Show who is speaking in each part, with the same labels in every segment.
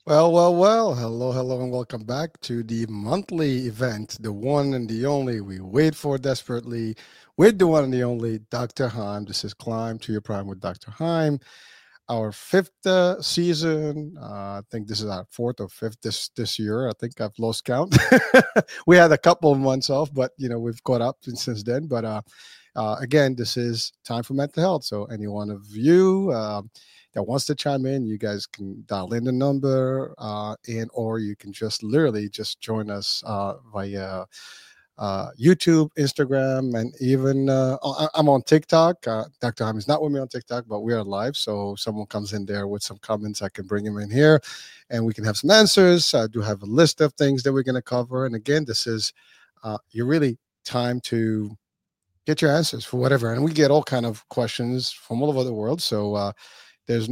Speaker 1: Well. Hello, and welcome back to the monthly event, the one and the only we wait for desperately with the one and the only Dr. Heim. This is Climb to Your Prime with Dr. Heim, our fifth season. I think this is our fourth or fifth this year. I think I've lost count. We had a couple of months off, but we've caught up since then. But again, this is time for mental health. So any one of you that wants to chime in, you guys can dial in the number, and or you can just literally just join us via YouTube, Instagram, and even I'm on TikTok. Dr. Ham is not with me on TikTok, but we are live. So if someone comes in there with some comments, I can bring him in here, and we can have some answers. I do have a list of things that we're going to cover, and again, this is you're really time to get your answers for whatever, and we get all kind of questions from all over the world. So there's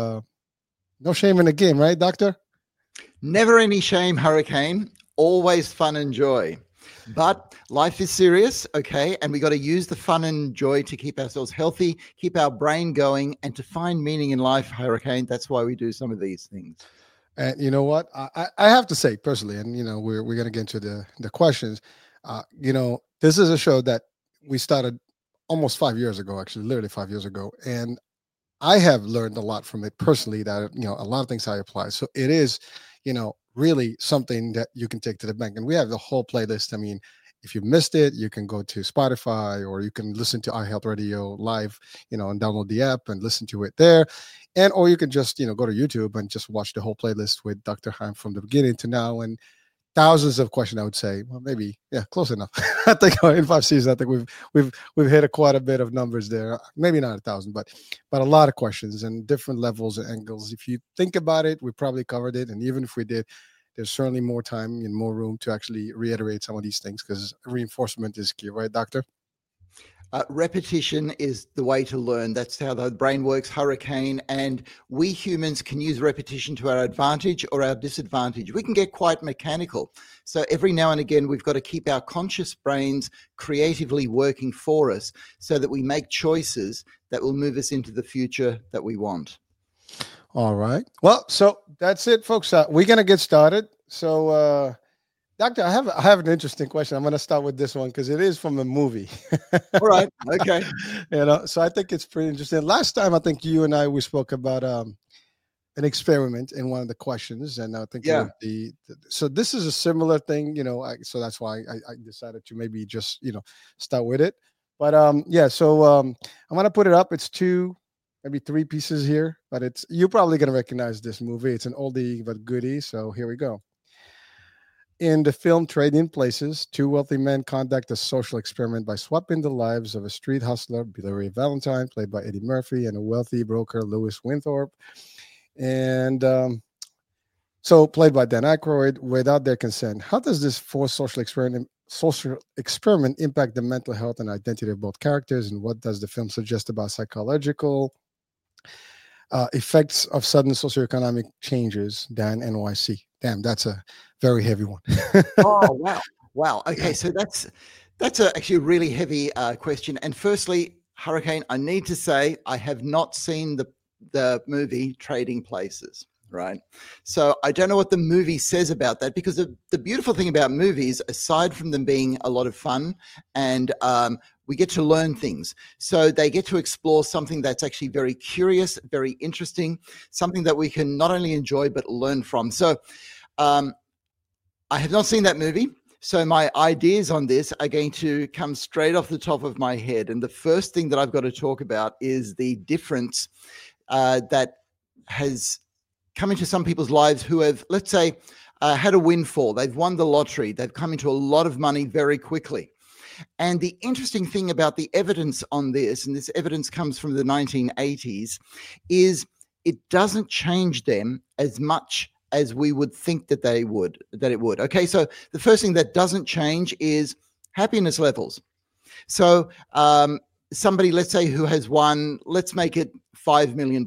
Speaker 1: no shame in the game, right, Doctor?
Speaker 2: Never any shame, Hurricane. Always fun and joy. But life is serious, okay? And we got to use the fun and joy to keep ourselves healthy, keep our brain going, and to find meaning in life, Hurricane. That's why we do some of these things.
Speaker 1: And you know what? I have to say personally, and we're gonna get into the questions. This is a show that we started almost 5 years ago, actually, literally 5 years ago, and I have learned a lot from it personally. That a lot of things I apply. So it is, really something that you can take to the bank. And we have the whole playlist. I mean, if you missed it, you can go to Spotify or you can listen to iHealth Radio live, and download the app and listen to it there. And or you can just, go to YouTube and just watch the whole playlist with Dr. Heim from the beginning to now. And thousands of questions, I would say. Well, maybe, yeah, close enough. I think in 5 seasons, I think we've hit quite a bit of numbers there. Maybe not 1,000, but a lot of questions and different levels and angles. If you think about it, we probably covered it, and even if we did, there's certainly more time and more room to actually reiterate some of these things because reinforcement is key, right, Doctor?
Speaker 2: Repetition is the way to learn. That's how the brain works, Hurricane. And we humans can use repetition to our advantage or our disadvantage. We can get quite mechanical. So every now and again, we've got to keep our conscious brains creatively working for us so that we make choices that will move us into the future that we want.
Speaker 1: All right. Well, so that's it, folks. We're going to get started. So, Doctor, I have an interesting question. I'm going to start with this one because it is from a movie.
Speaker 2: All right. Okay.
Speaker 1: So I think it's pretty interesting. Last time, I think you and we spoke about an experiment in one of the questions, and I think so this is a similar thing, so that's why I decided to maybe just start with it. But so I'm going to put it up. It's maybe three pieces here, but you're probably going to recognize this movie. It's an oldie but goodie. So here we go. In the film Trading Places, two wealthy men conduct a social experiment by swapping the lives of a street hustler, Billy Ray Valentine, played by Eddie Murphy, and a wealthy broker, Louis Winthorpe, and so played by Dan Aykroyd, without their consent. How does this forced social experiment impact the mental health and identity of both characters, and what does the film suggest about psychological effects of sudden socioeconomic changes? Dan, NYC. Damn, that's a very heavy one.
Speaker 2: Oh, wow. Okay, so that's actually a really heavy question. And firstly, Hurricane, I need to say I have not seen the movie Trading Places, right? So I don't know what the movie says about that, because the beautiful thing about movies, aside from them being a lot of fun and we get to learn things. So they get to explore something that's actually very curious, very interesting, something that we can not only enjoy but learn from. So I have not seen that movie. So my ideas on this are going to come straight off the top of my head. And the first thing that I've got to talk about is the difference that has come into some people's lives who have, let's say, had a windfall. They've won the lottery. They've come into a lot of money very quickly. And the interesting thing about the evidence on this, and this evidence comes from the 1980s, is it doesn't change them as much as we would think that it would. Okay, so the first thing that doesn't change is happiness levels. So somebody, let's say, who has won, let's make it $5 million,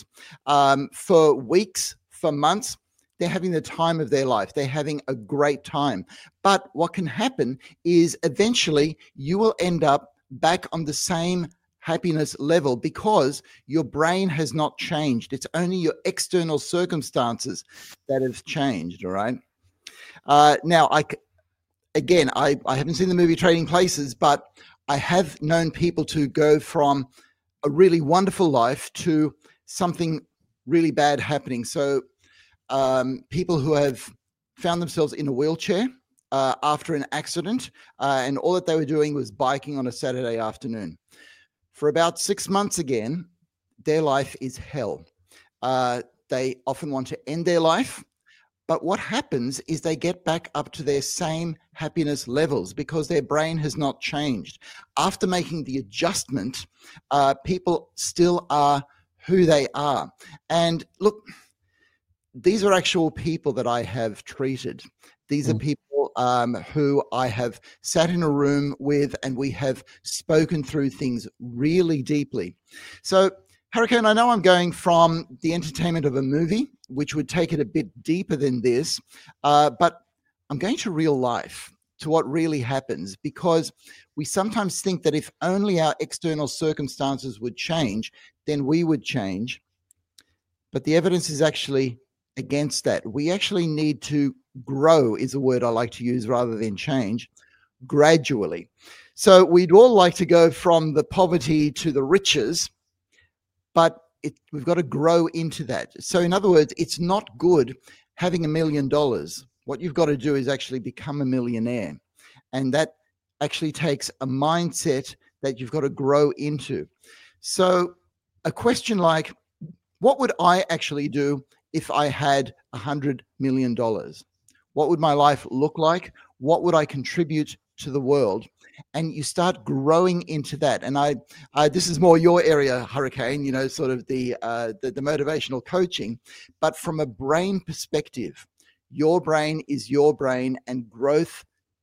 Speaker 2: for weeks, for months, they're having the time of their life. They're having a great time. But what can happen is eventually you will end up back on the same happiness level because your brain has not changed. It's only your external circumstances that have changed. All right. Now, I haven't seen the movie Trading Places, but I have known people to go from a really wonderful life to something really bad happening. So people who have found themselves in a wheelchair after an accident, and all that they were doing was biking on a Saturday afternoon. For about 6 months again, their life is hell. They often want to end their life. But what happens is they get back up to their same happiness levels because their brain has not changed. After making the adjustment, people still are who they are. And look, these are actual people that I have treated. These are people who I have sat in a room with, and we have spoken through things really deeply. So, Hurricane, I know I'm going from the entertainment of a movie, which would take it a bit deeper than this, but I'm going to real life, to what really happens, because we sometimes think that if only our external circumstances would change, then we would change. But the evidence is actually against that. We actually need to grow, is a word I like to use rather than change, gradually. So we'd all like to go from the poverty to the riches, but we've got to grow into that. So in other words, it's not good having $1 million. What you've got to do is actually become a millionaire. And that actually takes a mindset that you've got to grow into. So a question like, what would I actually do if I had $100 million? What would my life look like? What would I contribute to the world? And you start growing into that. And I this is more your area, Hurricane, you know, sort of the motivational coaching, but from a brain perspective. Your brain is your brain, and growth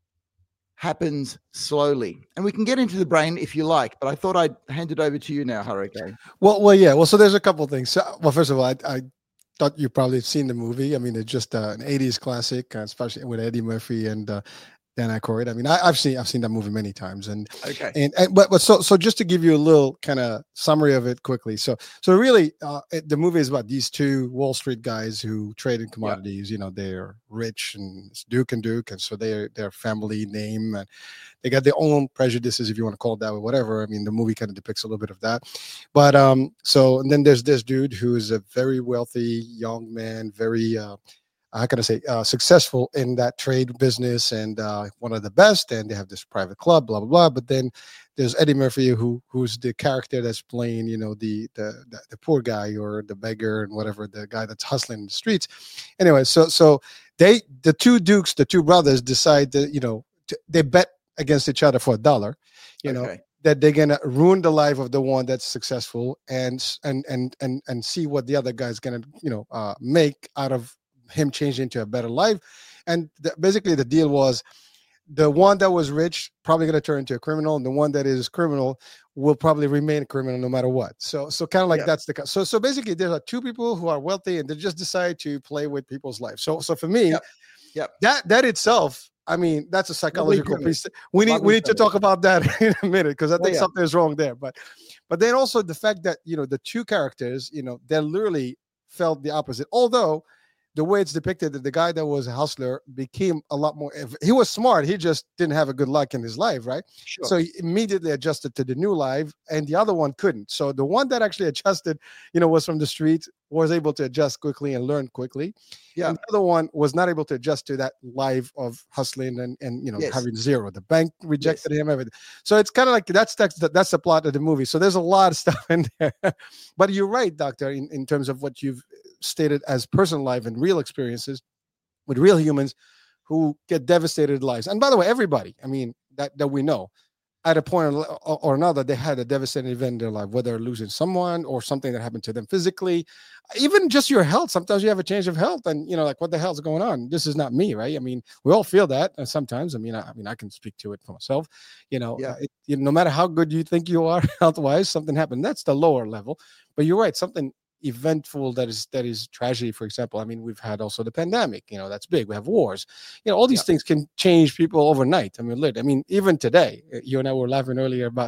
Speaker 2: happens slowly. And we can get into the brain if you like, but I thought I'd hand it over to you now, Hurricane.
Speaker 1: Well, yeah. Well, so there's a couple of things. So, well, first of all, I thought you probably seen the movie. I mean, it's just an '80s classic, especially with Eddie Murphy and Dan Aykroyd. I mean, I've seen that movie many times, and but so just to give you a little kind of summary of it quickly. So really, the movie is about these two Wall Street guys who trade in commodities. You know, they're rich and it's Duke, and so their family name, and they got their own prejudices, if you want to call it that way, whatever. I mean, the movie kind of depicts a little bit of that. But so and then there's this dude who is a very wealthy young man, very how can I say, successful in that trade business, and one of the best, and they have this private club, blah, blah, blah. But then there's Eddie Murphy, who's the character that's playing, you know, the poor guy or the beggar and whatever, the guy that's hustling in the streets. Anyway, so the two dukes, the two brothers, decide that, you know, they bet against each other for $1, you know, that they're gonna ruin the life of the one that's successful and see what the other guy's gonna, you know, make out of him changing into a better life. And basically the deal was the one that was rich probably going to turn into a criminal, and the one that is criminal will probably remain a criminal no matter what. So kind of like that's the so basically there are two people who are wealthy and they just decide to play with people's lives. So for me, that itself, I mean, that's a psychological piece. We need to talk about that in a minute, because I think something is wrong there. But then also the fact that, you know, the two characters, you know, they literally felt the opposite. Although the way it's depicted, that the guy that was a hustler became a lot more, he was smart, he just didn't have a good luck in his life, right? Sure. So he immediately adjusted to the new life, and the other one couldn't. So the one that actually adjusted, you know, was from the street, was able to adjust quickly and learn quickly. Yeah. And the other one was not able to adjust to that life of hustling and you know, having zero. The bank rejected him, everything. So it's kind of like that's the plot of the movie. So there's a lot of stuff in there. But you're right, Doctor, in terms of what you've stated as personal life and real experiences with real humans who get devastated lives. And by the way, everybody, I mean, that we know, at a point or another, they had a devastating event in their life, whether losing someone or something that happened to them physically, even just your health. Sometimes you have a change of health and, you know, like, what the hell's going on? This is not me, right? I mean, we all feel that sometimes. I mean, I can speak to it for myself, you know, no matter how good you think you are health-wise, something happened. That's the lower level. But you're right, something eventful that is tragedy, for example. I mean, we've had also the pandemic, you know, that's big. We have wars, you know, all these things can change people overnight. I mean, even today, you and I were laughing earlier about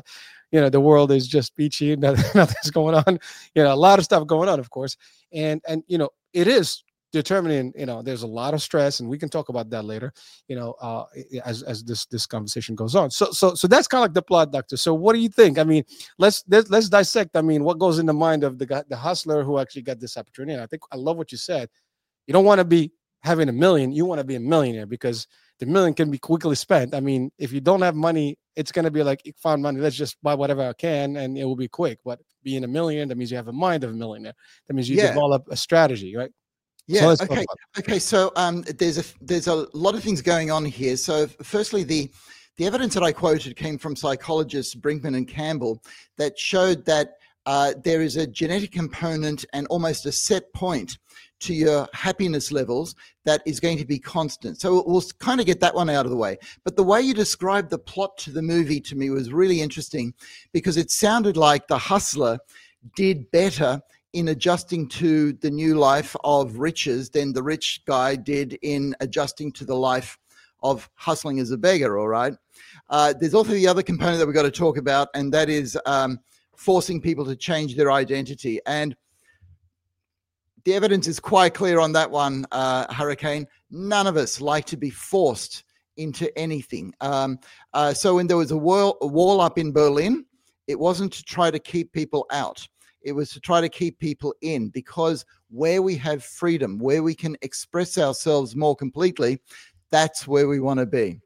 Speaker 1: the world is just peachy, nothing's going on, a lot of stuff going on, of course. And it is determining, there's a lot of stress, and we can talk about that later, as this conversation goes on. So that's kind of like the plot, Doctor. So what do you think? I mean, let's dissect. I mean, what goes in the mind of the guy, the hustler who actually got this opportunity? And I think I love what you said. You don't want to be having $1 million. You want to be a millionaire, because the million can be quickly spent. I mean, if you don't have money, it's going to be like, you found money, let's just buy whatever I can, and it will be quick. But being a millionaire, that means you have a mind of a millionaire. That means you develop a strategy, right?
Speaker 2: Yeah. So okay. So there's a lot of things going on here. So firstly, the evidence that I quoted came from psychologists Brinkman and Campbell that showed that there is a genetic component and almost a set point to your happiness levels that is going to be constant. So we'll kind of get that one out of the way. But the way you described the plot to the movie to me was really interesting, because it sounded like the hustler did better in adjusting to the new life of riches than the rich guy did in adjusting to the life of hustling as a beggar, all right? There's also the other component that we've got to talk about, and that is forcing people to change their identity. And the evidence is quite clear on that one, Hurricane. None of us like to be forced into anything. So when there was a wall up in Berlin, it wasn't to try to keep people out. It was to try to keep people in, because where we have freedom, where we can express ourselves more completely, that's where we want to be.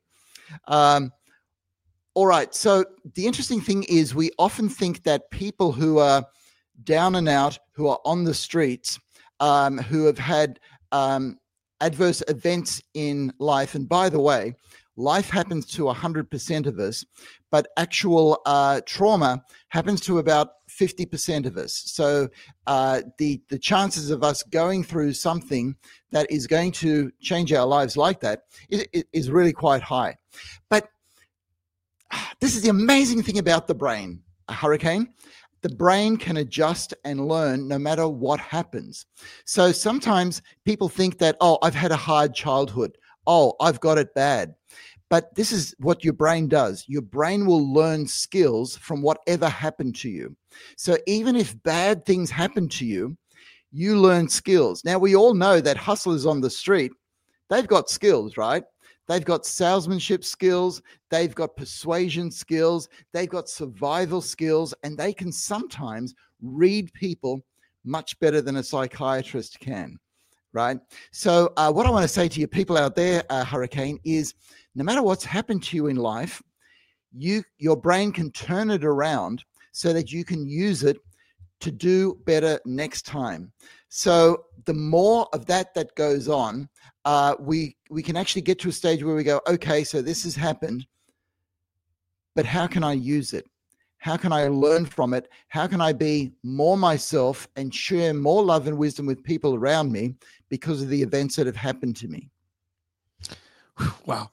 Speaker 2: All right. So the interesting thing is, we often think that people who are down and out, who are on the streets, who have had adverse events in life, and by the way, life happens to 100% of us, but actual trauma happens to about 50% of us. So the chances of us going through something that is going to change our lives like that is really quite high. But this is the amazing thing about the brain, Hurricane. The brain can adjust and learn no matter what happens. So sometimes people think that, oh, I've had a hard childhood. Oh, I've got it bad. But this is what your brain does. Your brain will learn skills from whatever happened to you. So even if bad things happen to you, you learn skills. Now, we all know that hustlers on the street, they've got skills, right? They've got salesmanship skills. They've got persuasion skills. They've got survival skills, and they can sometimes read people much better than a psychiatrist can, right? So what I want to say to you people out there, Hurricane, is no matter what's happened to you in life, your brain can turn it around so that you can use it to do better next time. So the more of that goes on, we can actually get to a stage where we go, okay, so this has happened, but how can I use it? How can I learn from it? How can I be more myself and share more love and wisdom with people around me because of the events that have happened to me?
Speaker 1: Wow.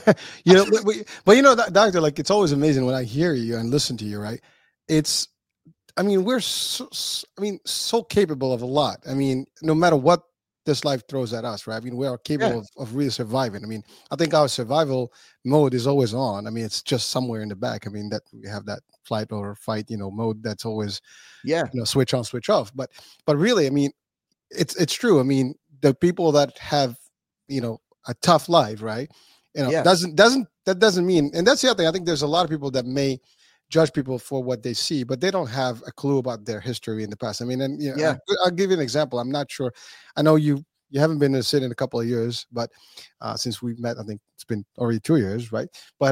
Speaker 1: Doctor, like, it's always amazing when I hear you and listen to you, right? We're so capable of a lot. I mean, no matter what this life throws at us, right? I mean, we are capable of really surviving. I mean, I think our survival mode is always on. I mean, it's just somewhere in the back. I mean, that we have that flight or fight, mode that's always, switch on, switch off. But really, I mean, it's true. I mean, the people that have, a tough life, right? That doesn't mean, and that's the other thing. I think there's a lot of people that may judge people for what they see, but they don't have a clue about their history in the past. I mean, and I'll give you an example. I'm not sure. I know you haven't been in the city in a couple of years, but since we've met, I think it's been already 2 years, right? But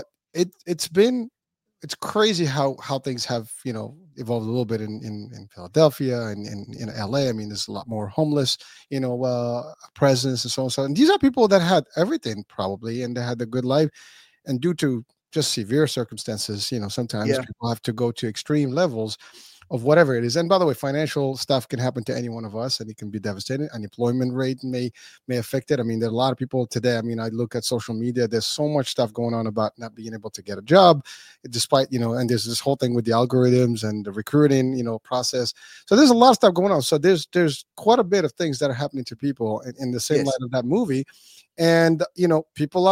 Speaker 1: it's crazy how things have evolved a little bit in Philadelphia and in LA. I mean, there's a lot more homeless presence and so on. So, and these are people that had everything probably, and they had a good life, and due to just severe circumstances, sometimes people have to go to extreme levels of whatever it is. And by the way, financial stuff can happen to any one of us, and it can be devastating. Unemployment rate may affect it. I mean, there are a lot of people today. I mean, I look at social media, there's so much stuff going on about not being able to get a job, despite, and there's this whole thing with the algorithms and the recruiting, process. So there's a lot of stuff going on. So there's quite a bit of things that are happening to people in the same light of that movie. And, people are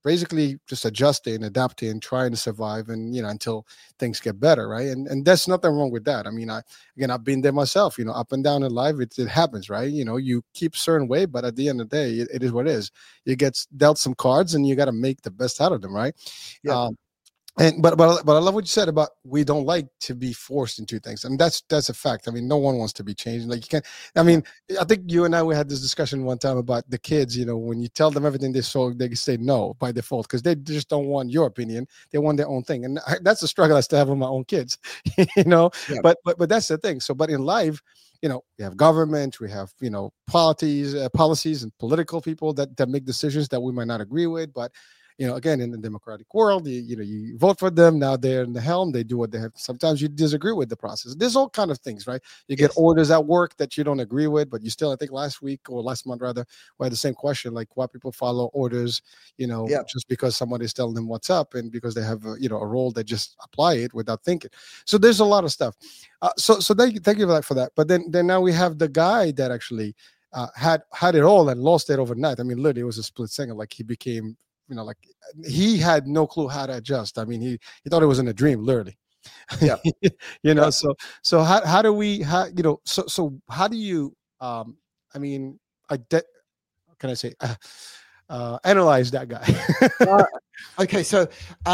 Speaker 1: basically just adjusting, adapting, trying to survive, and until things get better, right? And there's nothing wrong with that. I mean, I've been there myself. Up and down in life, it happens, right? You keep a certain way, but at the end of the day, it is what it is. You get dealt some cards, and you got to make the best out of them, right?
Speaker 2: Yeah.
Speaker 1: And but I love what you said about we don't like to be forced into things. I mean, that's a fact. I mean, no one wants to be changed. Like you can't. I mean, I think you and we had this discussion one time about the kids. When you tell them everything they saw, they say no by default because they just don't want your opinion. They want their own thing, and that's a struggle I still have with my own kids.
Speaker 2: Yeah.
Speaker 1: But that's the thing. So, but in life, we have government, we have policies, and political people that make decisions that we might not agree with, but again, in the democratic world, you vote for them. Now they're in the helm. They do what they have. Sometimes you disagree with the process. There's all kind of things, right? You get orders at work that you don't agree with, but you still, I think last week or last month rather, we had the same question, like why people follow orders, just because somebody's telling them what's up and because they have a role, they just apply it without thinking. So there's a lot of stuff. So thank you for that. But then now we have the guy that actually had it all and lost it overnight. I mean, literally, it was a split second. Like he became like he had no clue how to adjust. I mean, he thought it was in a dream, literally.
Speaker 2: Yeah.
Speaker 1: So how do we, so how do you, I mean, can I say, analyze that guy?
Speaker 2: Okay. So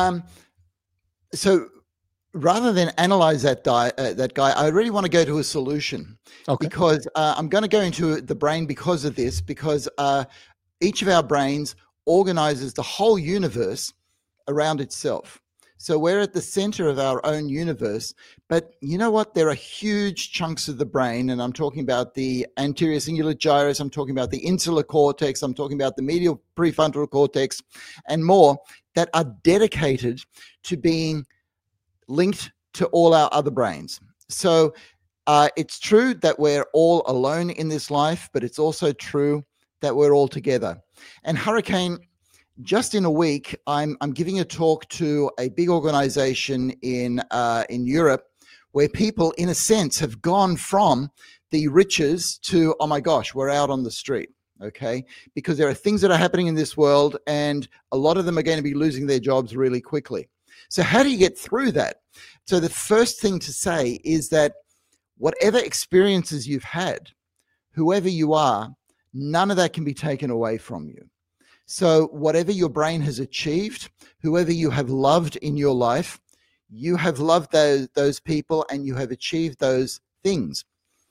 Speaker 2: rather than analyze that guy, I really want to go to a solution.
Speaker 1: Okay.
Speaker 2: Because I'm going to go into the brain because of this, because each of our brains organizes the whole universe around itself. So we're at the center of our own universe, but you know what? There are huge chunks of the brain, and I'm talking about the anterior cingulate gyrus, I'm talking about the insular cortex, I'm talking about the medial prefrontal cortex, and more, that are dedicated to being linked to all our other brains. So it's true that we're all alone in this life, but it's also true that we're all together. And Hurricane, just in a week, I'm giving a talk to a big organization in Europe where people, in a sense, have gone from the riches to, oh my gosh, we're out on the street, okay? Because there are things that are happening in this world, and a lot of them are going to be losing their jobs really quickly. So how do you get through that? So the first thing to say is that whatever experiences you've had, whoever you are, none of that can be taken away from you. So whatever your brain has achieved, whoever you have loved in your life, you have loved those people and you have achieved those things.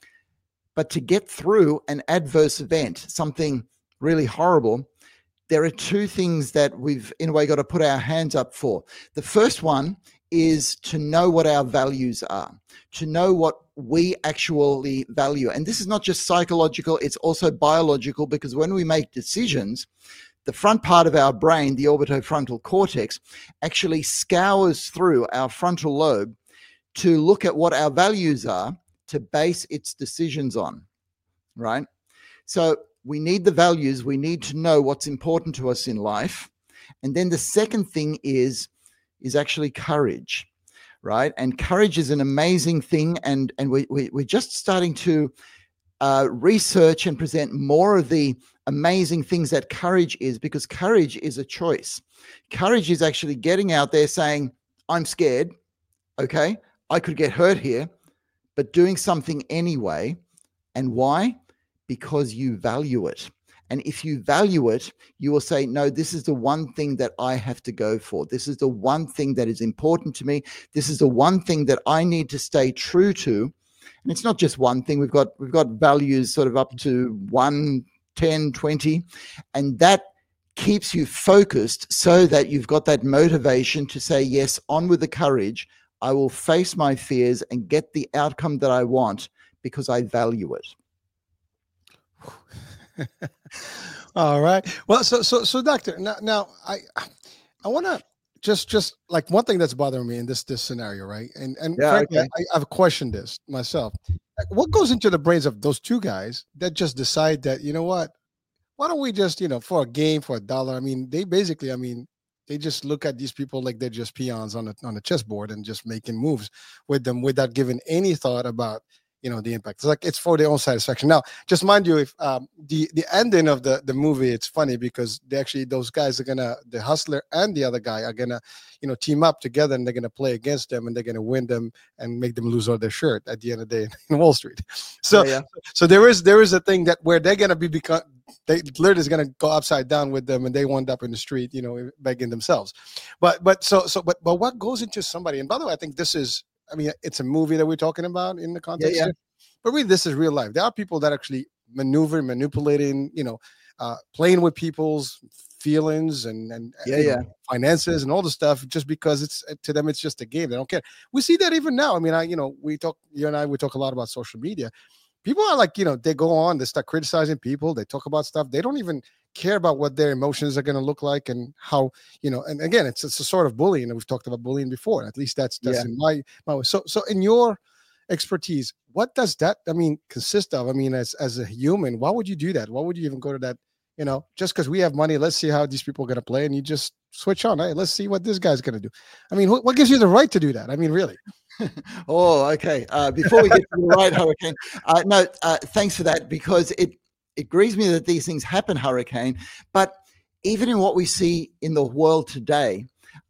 Speaker 2: But to get through an adverse event, something really horrible, there are two things that we've, in a way, got to put our hands up for. The first one is to know what our values are, to know what we actually value. And this is not just psychological, it's also biological, because when we make decisions, the front part of our brain, the orbitofrontal cortex, actually scours through our frontal lobe to look at what our values are to base its decisions on, right? So we need the values, we need to know what's important to us in life. And then the second thing is actually courage, right? And courage is an amazing thing. And we're just starting to research and present more of the amazing things that courage is, because courage is a choice. Courage is actually getting out there saying, I'm scared, okay? I could get hurt here, but doing something anyway. And why? Because you value it. And if you value it, you will say, no, this is the one thing that I have to go for. This is the one thing that is important to me. This is the one thing that I need to stay true to. And it's not just one thing. We've got values sort of up to 1, 10, 20. And that keeps you focused so that you've got that motivation to say, yes, on with the courage. I will face my fears and get the outcome that I want because I value it.
Speaker 1: All right. Well, so doctor, now I want to just like one thing that's bothering me in this scenario, right? And
Speaker 2: yeah,
Speaker 1: frankly,
Speaker 2: okay.
Speaker 1: I've questioned this myself. What goes into the brains of those two guys that just decide that, you know what, why don't we just, for a game, for $1? I mean, they just look at these people like they're just peons on a chessboard and just making moves with them without giving any thought about, the impact. It's like it's for their own satisfaction. Now, just mind you, if the ending of the movie, it's funny because those guys are gonna, the hustler and the other guy are gonna team up together, and they're gonna play against them, and they're gonna win them and make them lose all their shirt at the end of the day in Wall Street. So so there is a thing that where they're gonna they literally is gonna go upside down with them, and they wind up in the street, begging themselves. But what goes into somebody, and by the way, I think this is, it's a movie that we're talking about in the context here, but really this is real life. There are people that actually manipulating, playing with people's feelings and finances and all the stuff, just because it's to them, it's just a game. They don't care. We see that even now. You and I, we talk a lot about social media. People are like, they go on, they start criticizing people. They talk about stuff. They don't even care about what their emotions are going to look like and how, and again, it's a sort of bullying. And we've talked about bullying before. At least that's in my way. So in your expertise, what does that, consist of? As a human, why would you do that? Why would you even go to that? Just because we have money, let's see how these people are going to play, and you just switch on. Hey, let's see what this guy's going to do. What gives you the right to do that? Really?
Speaker 2: Oh, okay. Before we get to the right, Hurricane, thanks for that, because it grieves me that these things happen, Hurricane. But even in what we see in the world today,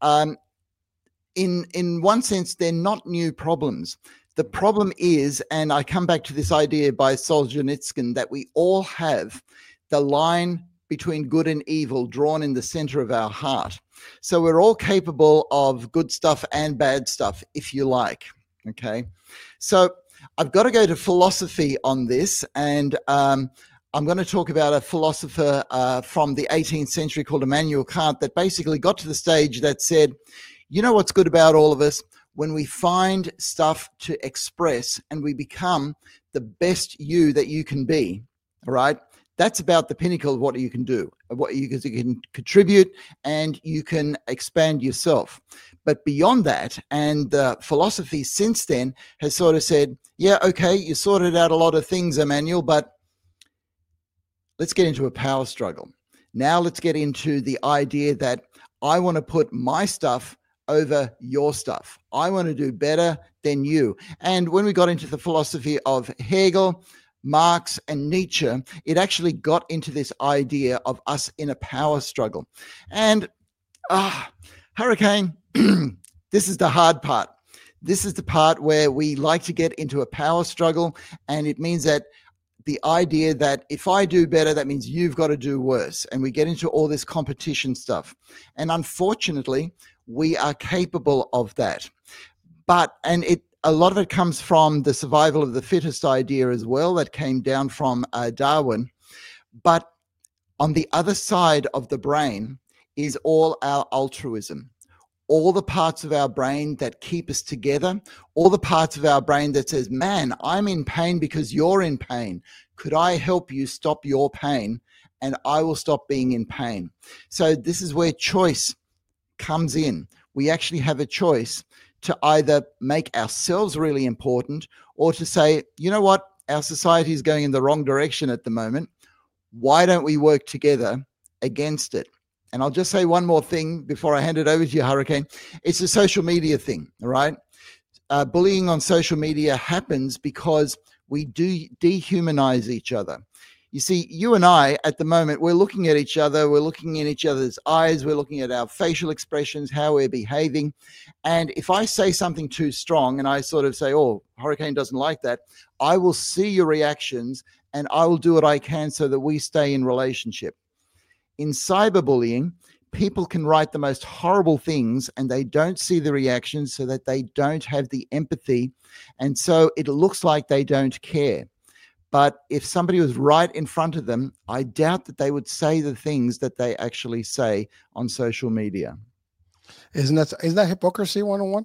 Speaker 2: in one sense, they're not new problems. The problem is, and I come back to this idea by Solzhenitsyn, that we all have the line between good and evil drawn in the center of our heart. So we're all capable of good stuff and bad stuff, if you like. Okay. So I've got to go to philosophy on this. And I'm going to talk about a philosopher from the 18th century called Immanuel Kant that basically got to the stage that said, what's good about all of us? When we find stuff to express and we become the best you that you can be, all right? That's about the pinnacle of what you can do, what you can contribute, and you can expand yourself. But beyond that, and the philosophy since then has sort of said, yeah, okay, you sorted out a lot of things, Immanuel, but let's get into a power struggle. Now let's get into the idea that I want to put my stuff over your stuff. I want to do better than you. And when we got into the philosophy of Hegel, Marx, and Nietzsche, it actually got into this idea of us in a power struggle. And Hurricane, this is the hard part. This is the part where we like to get into a power struggle, and it means that the idea that if I do better, that means you've got to do worse. And we get into all this competition stuff. And unfortunately, we are capable of that. A lot of it comes from the survival of the fittest idea as well, that came down from Darwin. But on the other side of the brain is all our altruism, all the parts of our brain that keep us together, all the parts of our brain that says, man, I'm in pain because you're in pain. Could I help you stop your pain? And I will stop being in pain. So this is where choice comes in. We actually have a choice to either make ourselves really important or to say, you know what, our society is going in the wrong direction at the moment. Why don't we work together against it? And I'll just say one more thing before I hand it over to you, Hurricane. It's a social media thing, right? Bullying on social media happens because we do dehumanize each other. You see, you and I, at the moment, we're looking at each other, we're looking in each other's eyes, we're looking at our facial expressions, how we're behaving. And if I say something too strong and I sort of say, oh, Hurricane doesn't like that, I will see your reactions and I will do what I can so that we stay in relationship. In cyberbullying, people can write the most horrible things and they don't see the reactions, so that they don't have the empathy. And so it looks like they don't care. But if somebody was right in front of them, I doubt that they would say the things that they actually say on social media.
Speaker 1: Isn't that hypocrisy 101?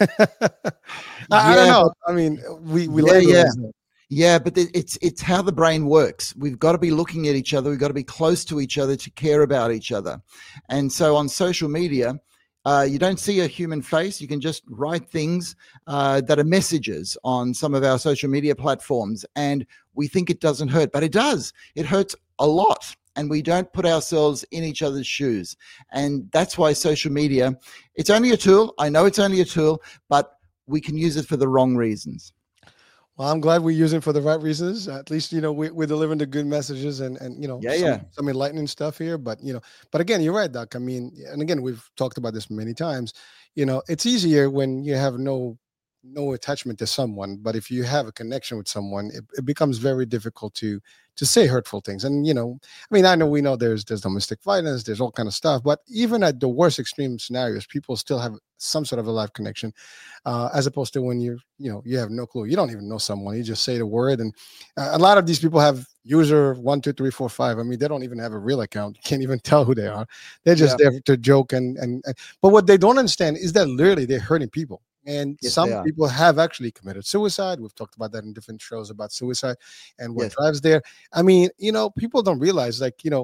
Speaker 1: I don't know. We
Speaker 2: Yeah, but it's how the brain works. We've got to be looking at each other. We've got to be close to each other to care about each other. And so on social media, you don't see a human face. You can just write things that are messages on some of our social media platforms. And we think it doesn't hurt, but it does. It hurts a lot. And we don't put ourselves in each other's shoes. And that's why social media, it's only a tool. I know it's only a tool, but we can use it for the wrong reasons.
Speaker 1: Well, I'm glad we use it for the right reasons. At least, we're delivering the good messages and
Speaker 2: Yeah,
Speaker 1: some
Speaker 2: yeah.
Speaker 1: some enlightening stuff here. But again, you're right, Doc. I mean, and again, we've talked about this many times. It's easier when you have no attachment to someone, but if you have a connection with someone, it becomes very difficult to say hurtful things. And I mean, we know there's domestic violence, there's all kind of stuff, but even at the worst extreme scenarios, people still have some sort of a live connection, as opposed to when you have no clue, you don't even know someone, you just say the word. And a lot of these people have user 1 2 3 4 5. I mean, they don't even have a real account, you can't even tell who they are. They're just there to joke. And but what they don't understand is that literally they're hurting people. And
Speaker 2: Yes,
Speaker 1: some people have actually committed suicide. We've talked about that in different shows about suicide and what drives there. I mean, people don't realize,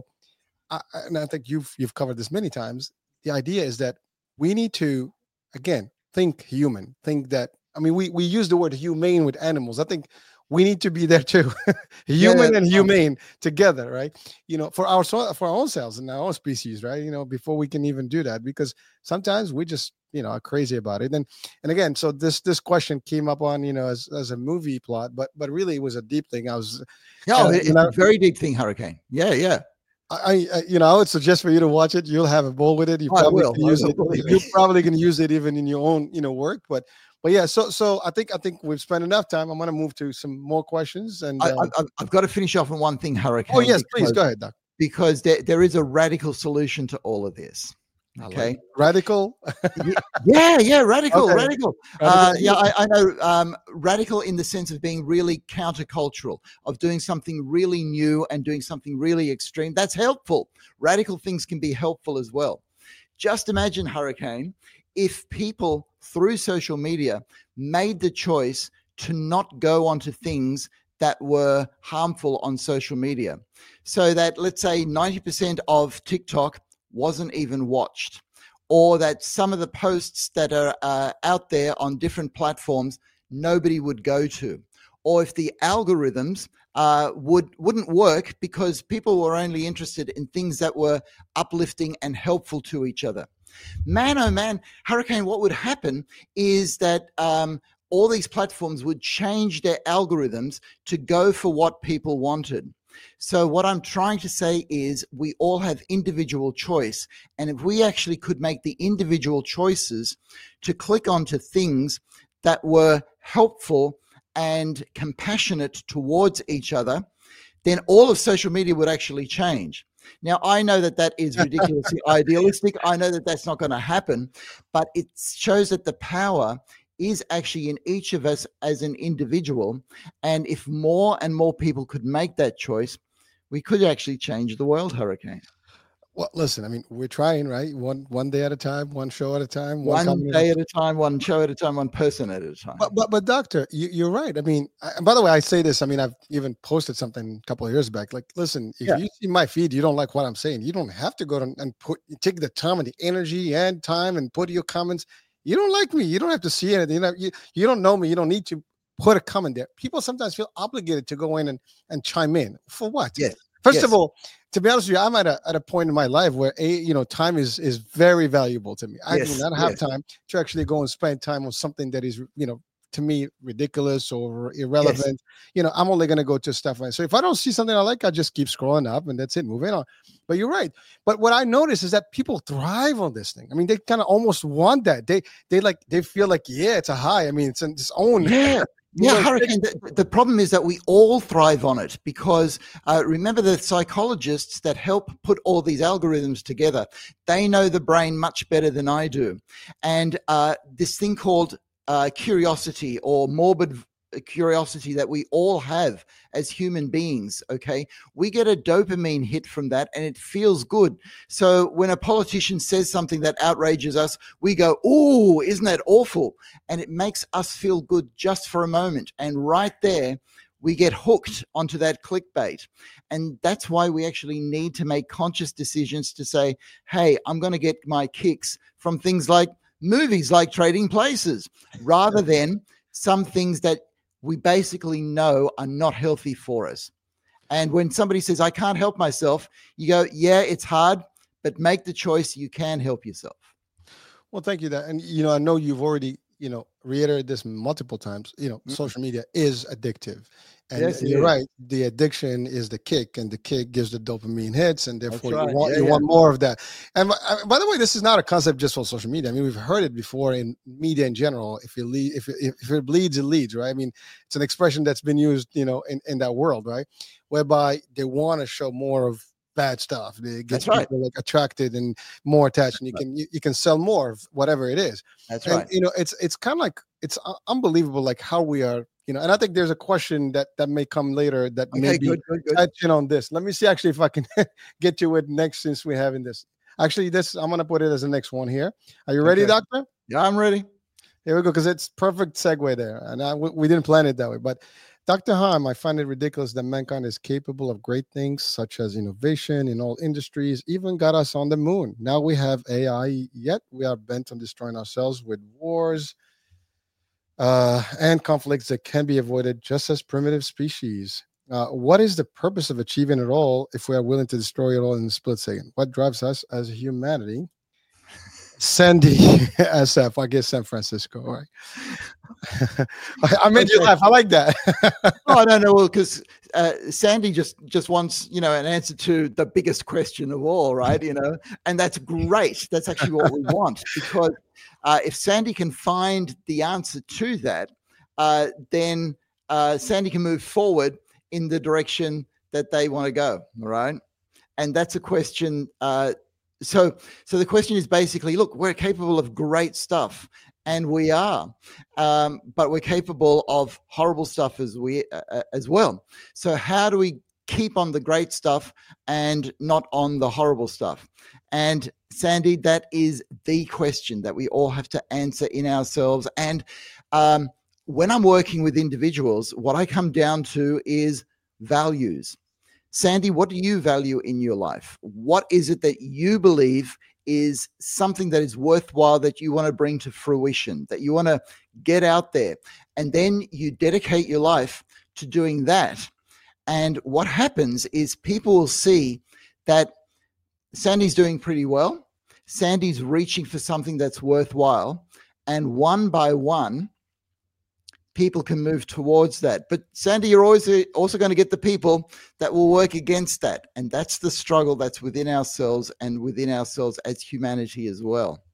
Speaker 1: and I think you've covered this many times. The idea is that we need to, again, think human. Think that, I mean, we use the word humane with animals. I think we need to be there too, human and humane together, right? For our own selves and our own species, right? Before we can even do that, because sometimes we just are crazy about it. And again, so this question came up on as a movie plot, but really it was a deep thing.
Speaker 2: It's a very deep thing, Hurricane. Yeah.
Speaker 1: I would suggest for you to watch it. You'll have a ball with it. You probably can use it. You're probably going to use it even in your own work. But yeah. So I think we've spent enough time. I'm going to move to some more questions. And
Speaker 2: I've got to finish off on one thing, Hurricane.
Speaker 1: Oh yes, please go ahead, Doc.
Speaker 2: Because there is a radical solution to all of this. Okay,
Speaker 1: radical.
Speaker 2: Radical. I know. Radical in the sense of being really countercultural, of doing something really new and doing something really extreme. That's helpful. Radical things can be helpful as well. Just imagine, Hurricane, if people through social media made the choice to not go onto things that were harmful on social media, so that, let's say, 90% of TikTok wasn't even watched, or that some of the posts that are out there on different platforms nobody would go to, or if the algorithms wouldn't work because people were only interested in things that were uplifting and helpful to each other. Man, oh man, Hurricane, what would happen is that all these platforms would change their algorithms to go for what people wanted. So what I'm trying to say is we all have individual choice. And if we actually could make the individual choices to click onto things that were helpful and compassionate towards each other, then all of social media would actually change. Now, I know that is ridiculously idealistic. I know that that's not going to happen, but it shows that the power is actually in each of us as an individual. And if more and more people could make that choice, we could actually change the world, Hurricane.
Speaker 1: Well, listen, I mean, we're trying, right? One day at a time, one show at a time,
Speaker 2: one day at a time, one show at a time, one person at a time.
Speaker 1: But doctor, you're right. I mean, by the way, I say this. I mean, I've even posted something a couple of years back. Like, listen, if you see my feed, you don't like what I'm saying, you don't have to go and take the time and the energy and time and put your comments. You don't like me, you don't have to see anything. You don't know me. You don't need to put a comment there. People sometimes feel obligated to go in and chime in. For what?
Speaker 2: Yes.
Speaker 1: First of all, to be honest with you, I'm at a point in my life where time is very valuable to me. I do not have time to actually go and spend time on something that is to me ridiculous or irrelevant. I'm only going to go to stuff like, so if I don't see something I like, I just keep scrolling up and that's it, moving on. But you're right. But what I notice is that people thrive on this thing. I mean, they kind of almost want that. They feel like, it's a high. I mean, it's its own.
Speaker 2: Yeah, Hurricane, the problem is that we all thrive on it because remember the psychologists that help put all these algorithms together, they know the brain much better than I do. And this thing called curiosity or morbid curiosity that we all have as human beings, okay? We get a dopamine hit from that and it feels good. So when a politician says something that outrages us, we go, "Ooh, isn't that awful?" And it makes us feel good just for a moment. And right there, we get hooked onto that clickbait. And that's why we actually need to make conscious decisions to say, hey, I'm going to get my kicks from things like movies, like Trading Places, rather than some things that we basically know are not healthy for us. And when somebody says, I can't help myself, you go, yeah, it's hard, but make the choice. You can help yourself.
Speaker 1: Well, thank you. And, I know you've already, reiterate this multiple times. Social media is addictive, and
Speaker 2: Yes, it
Speaker 1: you're
Speaker 2: is.
Speaker 1: right. The addiction is the kick, and the kick gives the dopamine hits, and
Speaker 2: That's
Speaker 1: therefore you
Speaker 2: right.
Speaker 1: want
Speaker 2: Yeah,
Speaker 1: you
Speaker 2: yeah.
Speaker 1: want more of that. And by the way, this is not a concept just for social media. I mean, we've heard it before in media in general. If it if it bleeds, it leads, right? I mean, it's an expression that's been used, in that world, right? Whereby they want to show more of bad stuff. It gets
Speaker 2: That's right.
Speaker 1: people like attracted and more attached, and you can sell more of whatever it is.
Speaker 2: That's
Speaker 1: And
Speaker 2: right.
Speaker 1: it's kind of like it's unbelievable, like how we are. And I think there's a question that may come later that may
Speaker 2: Okay,
Speaker 1: be
Speaker 2: good.
Speaker 1: touching on this. Let me see actually if I can get you with next, since we're having this. Actually, this I'm gonna put it as the next one here. Are you ready,
Speaker 2: Okay.
Speaker 1: Doctor?
Speaker 2: Yeah, I'm ready.
Speaker 1: Here we go, because it's perfect segue there, and we didn't plan it that way. But Dr. Heim, I find it ridiculous that mankind is capable of great things such as innovation in all industries, even got us on the moon. Now we have AI, yet we are bent on destroying ourselves with wars and conflicts that can be avoided just as primitive species. What is the purpose of achieving it all if we are willing to destroy it all in a split second? What drives us as humanity? Sandy SF, I guess San Francisco. All right. I made you
Speaker 2: Okay.
Speaker 1: laugh. I like that.
Speaker 2: Oh, no. Well, because Sandy just wants, an answer to the biggest question of all, right? And that's great. That's actually what we want, because if Sandy can find the answer to that, then Sandy can move forward in the direction that they want to go, right? And that's a question. So the question is basically, look, we're capable of great stuff, and we are, but we're capable of horrible stuff as well. So how do we keep on the great stuff and not on the horrible stuff? And Sandy, that is the question that we all have to answer in ourselves. And when I'm working with individuals, what I come down to is values. Sandy, what do you value in your life? What is it that you believe is something that is worthwhile, that you want to bring to fruition, that you want to get out there? And then you dedicate your life to doing that. And what happens is people will see that Sandy's doing pretty well. Sandy's reaching for something that's worthwhile. And one by one, people can move towards that. But Sandy, you're always also going to get the people that will work against that. And that's the struggle that's within ourselves, and within ourselves as humanity as well.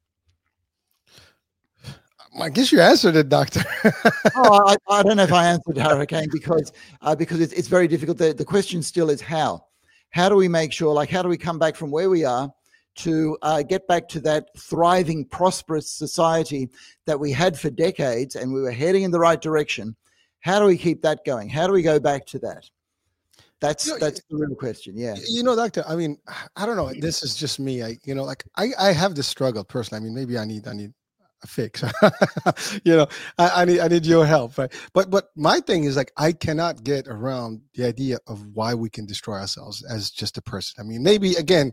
Speaker 1: I guess you answered it, Doctor.
Speaker 2: I don't know if I answered, Hurricane, because it's very difficult. The question still is how. How do we make sure, like, how do we come back from where we are to get back to that thriving, prosperous society that we had for decades, and we were heading in the right direction? How do we keep that going? How do we go back to that? That's the real question. Yeah.
Speaker 1: Doctor, I mean, I don't know. This is just me. I have this struggle personally. I mean, maybe I need a fix. I need your help, right? But my thing is, like, I cannot get around the idea of why we can destroy ourselves as just a person. I mean, maybe again,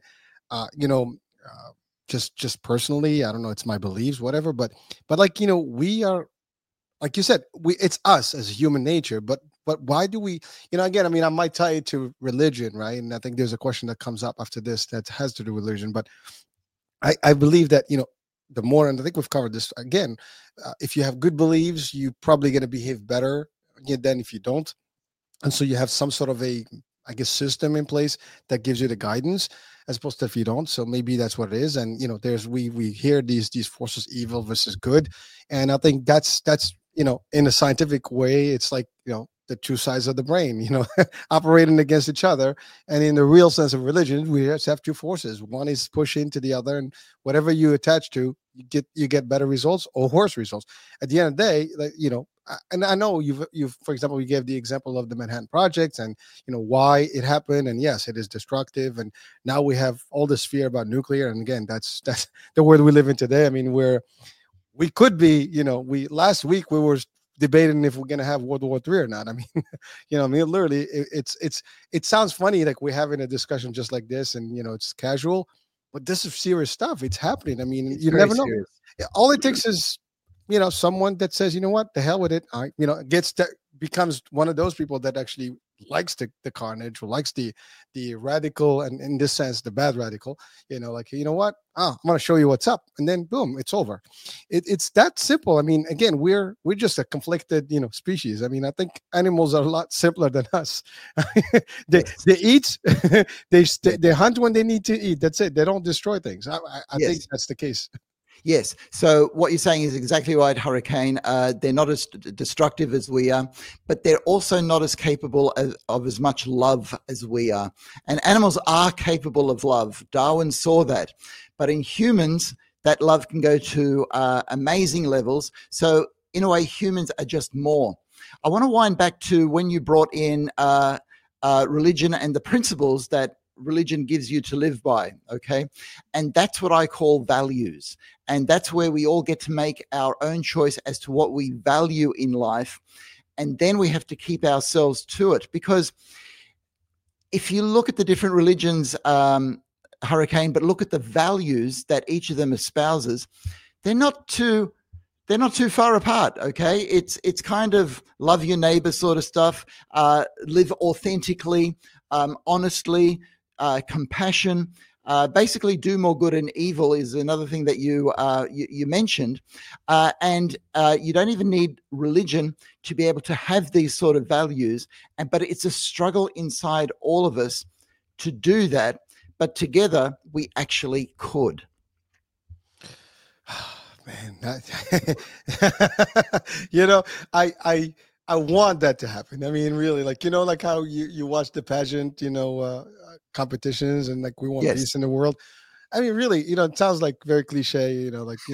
Speaker 1: just personally, I don't know, it's my beliefs, whatever, but like, we are, like you said, it's us as human nature, but why do we, again, I mean, I might tie it to religion, right? And I think there's a question that comes up after this that has to do with religion, but I believe that, the more, and I think we've covered this again, if you have good beliefs, you're probably going to behave better than if you don't. And so you have some sort of a, I guess, system in place that gives you the guidance, as opposed to if you don't. So maybe that's what it is. And there's we hear these forces, evil versus good, and I think that's in a scientific way, it's like the two sides of the brain, operating against each other. And in the real sense of religion, we just have two forces. One is pushing to the other, and whatever you attach to, you get better results or worse results. At the end of the day, like, and I know you've for example, you gave the example of the Manhattan Project and why it happened, and yes, it is destructive, and now we have all this fear about nuclear, and again, that's the world we live in today. I mean, we could be, we last week we were debating if we're going to have World War III or not. I mean, literally, it sounds funny, like we're having a discussion just like this, and it's casual, but this is serious stuff. It's happening. I mean, you never know. Serious. All it takes is someone that says, what, the hell with it. Becomes one of those people that actually likes the carnage, who likes the radical, and in this sense the bad radical, like, you know what, I'm going to show you what's up, and then boom, it's over. It's that simple. I mean, again, we're just a conflicted, species. I mean, I think animals are a lot simpler than us. they
Speaker 2: Yes.
Speaker 1: they eat, they hunt when they need to eat. That's it. They don't destroy things. I think
Speaker 2: Yes.
Speaker 1: that's the case.
Speaker 2: Yes. So what you're saying is exactly right, Hurricane. They're not as destructive as we are, but they're also not as capable of as much love as we are. And animals are capable of love. Darwin saw that. But in humans, that love can go to amazing levels. So in a way, humans are just more. I want to wind back to when you brought in religion and the principles that religion gives you to live by, okay? And that's what I call values. And that's where we all get to make our own choice as to what we value in life. And then we have to keep ourselves to it. Because if you look at the different religions, Hurricane, but look at the values that each of them espouses, they're not too far apart, okay? It's kind of love your neighbor sort of stuff, live authentically, honestly, compassion, basically do more good than evil is another thing that you mentioned. And you don't even need religion to be able to have these sort of values. But it's a struggle inside all of us to do that. But together we actually could.
Speaker 1: Man, I want that to happen. I mean, really, like, like how you watch the pageant, competitions, and like we want
Speaker 2: Yes.
Speaker 1: peace in the world. I mean, really, it sounds like very cliche,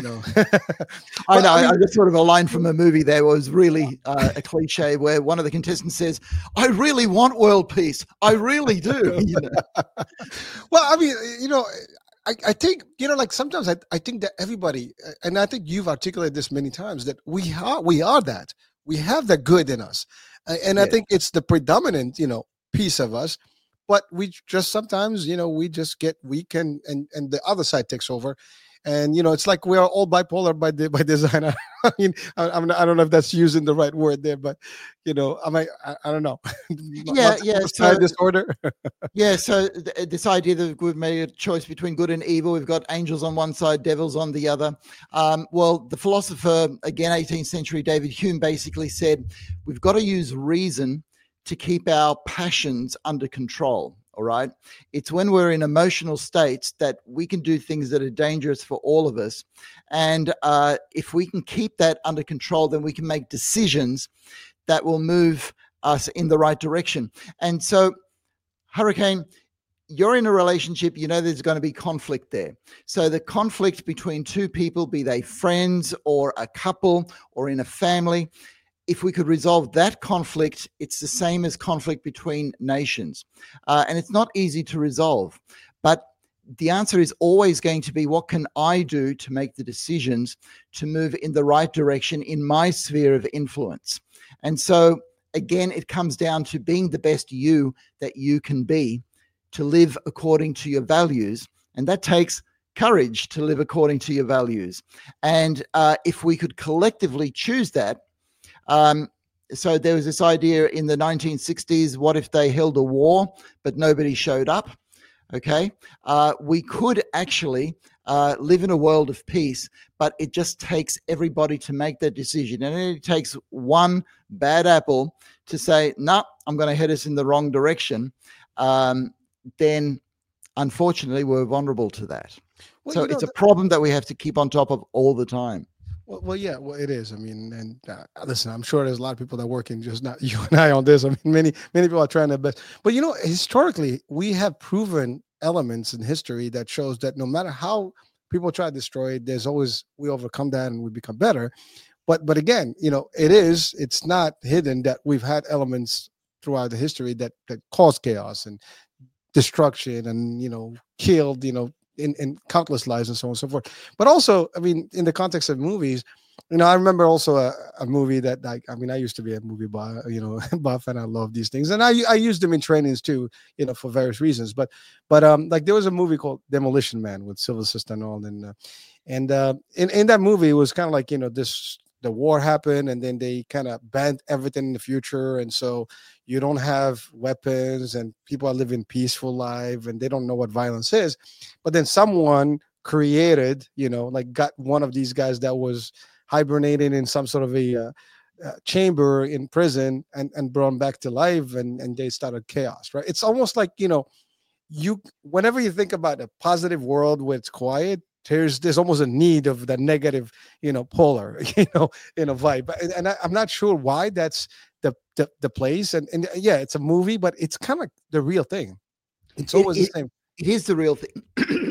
Speaker 2: I know.
Speaker 1: I mean,
Speaker 2: I just thought of a line from a movie there was really a cliche where one of the contestants says, "I really want world peace. I really do."
Speaker 1: well, I mean, I think, like sometimes I think that everybody, and I think you've articulated this many times, that we are that. We have the good in us. And I think it's the predominant, piece of us. But we just sometimes, we just get weak, and the other side takes over. And, it's like we are all bipolar by design. I mean, I don't know if that's using the right word there, but, I don't know.
Speaker 2: Yeah.
Speaker 1: So, disorder.
Speaker 2: Yeah, so this idea that we've made a choice between good and evil, we've got angels on one side, devils on the other. Well, the philosopher, again, 18th century David Hume, basically said, we've got to use reason to keep our passions under control, all right? It's when we're in emotional states that we can do things that are dangerous for all of us. And if we can keep that under control, then we can make decisions that will move us in the right direction. And so, Hurricane, you're in a relationship, there's going to be conflict there. So the conflict between two people, be they friends or a couple or in a family, if we could resolve that conflict, it's the same as conflict between nations. And it's not easy to resolve. But the answer is always going to be, what can I do to make the decisions to move in the right direction in my sphere of influence? And so, again, it comes down to being the best you that you can be, to live according to your values. And that takes courage to live according to your values. And if we could collectively choose that, so there was this idea in the 1960s, what if they held a war, but nobody showed up? Okay. We could actually live in a world of peace, but it just takes everybody to make that decision. And it takes one bad apple to say, no, I'm going to head us in the wrong direction. Then unfortunately we're vulnerable to that. Well, so it's a problem that we have to keep on top of all the time.
Speaker 1: Well, yeah, it is. I mean, and listen, I'm sure there's a lot of people that are working, just not you and I on this. I mean, many people are trying their best. But, historically, we have proven elements in history that shows that no matter how people try to destroy it, we overcome that and we become better. But again, it's not hidden that we've had elements throughout the history that caused chaos and destruction and, killed, in countless lives and so on and so forth. But also, I mean, in the context of movies, I remember also a movie that, I used to be a movie buff, and I love these things, and I use them in trainings too, for various reasons. But like there was a movie called Demolition Man with Sylvester Stallone, and in that movie it was kind of like this the war happened, and then they kind of banned everything in the future, and so you don't have weapons, and people are living peaceful life, and they don't know what violence is. But then someone created, like got one of these guys that was hibernating in some sort of a chamber in prison, and brought him back to life, and they started chaos, right? It's almost like, you whenever you think about a positive world where it's quiet, there's almost a need of the negative, polar, in a vibe. And I'm not sure why that's the place. And yeah, it's a movie, but it's kind of the real thing. It's always the same.
Speaker 2: It is the real thing.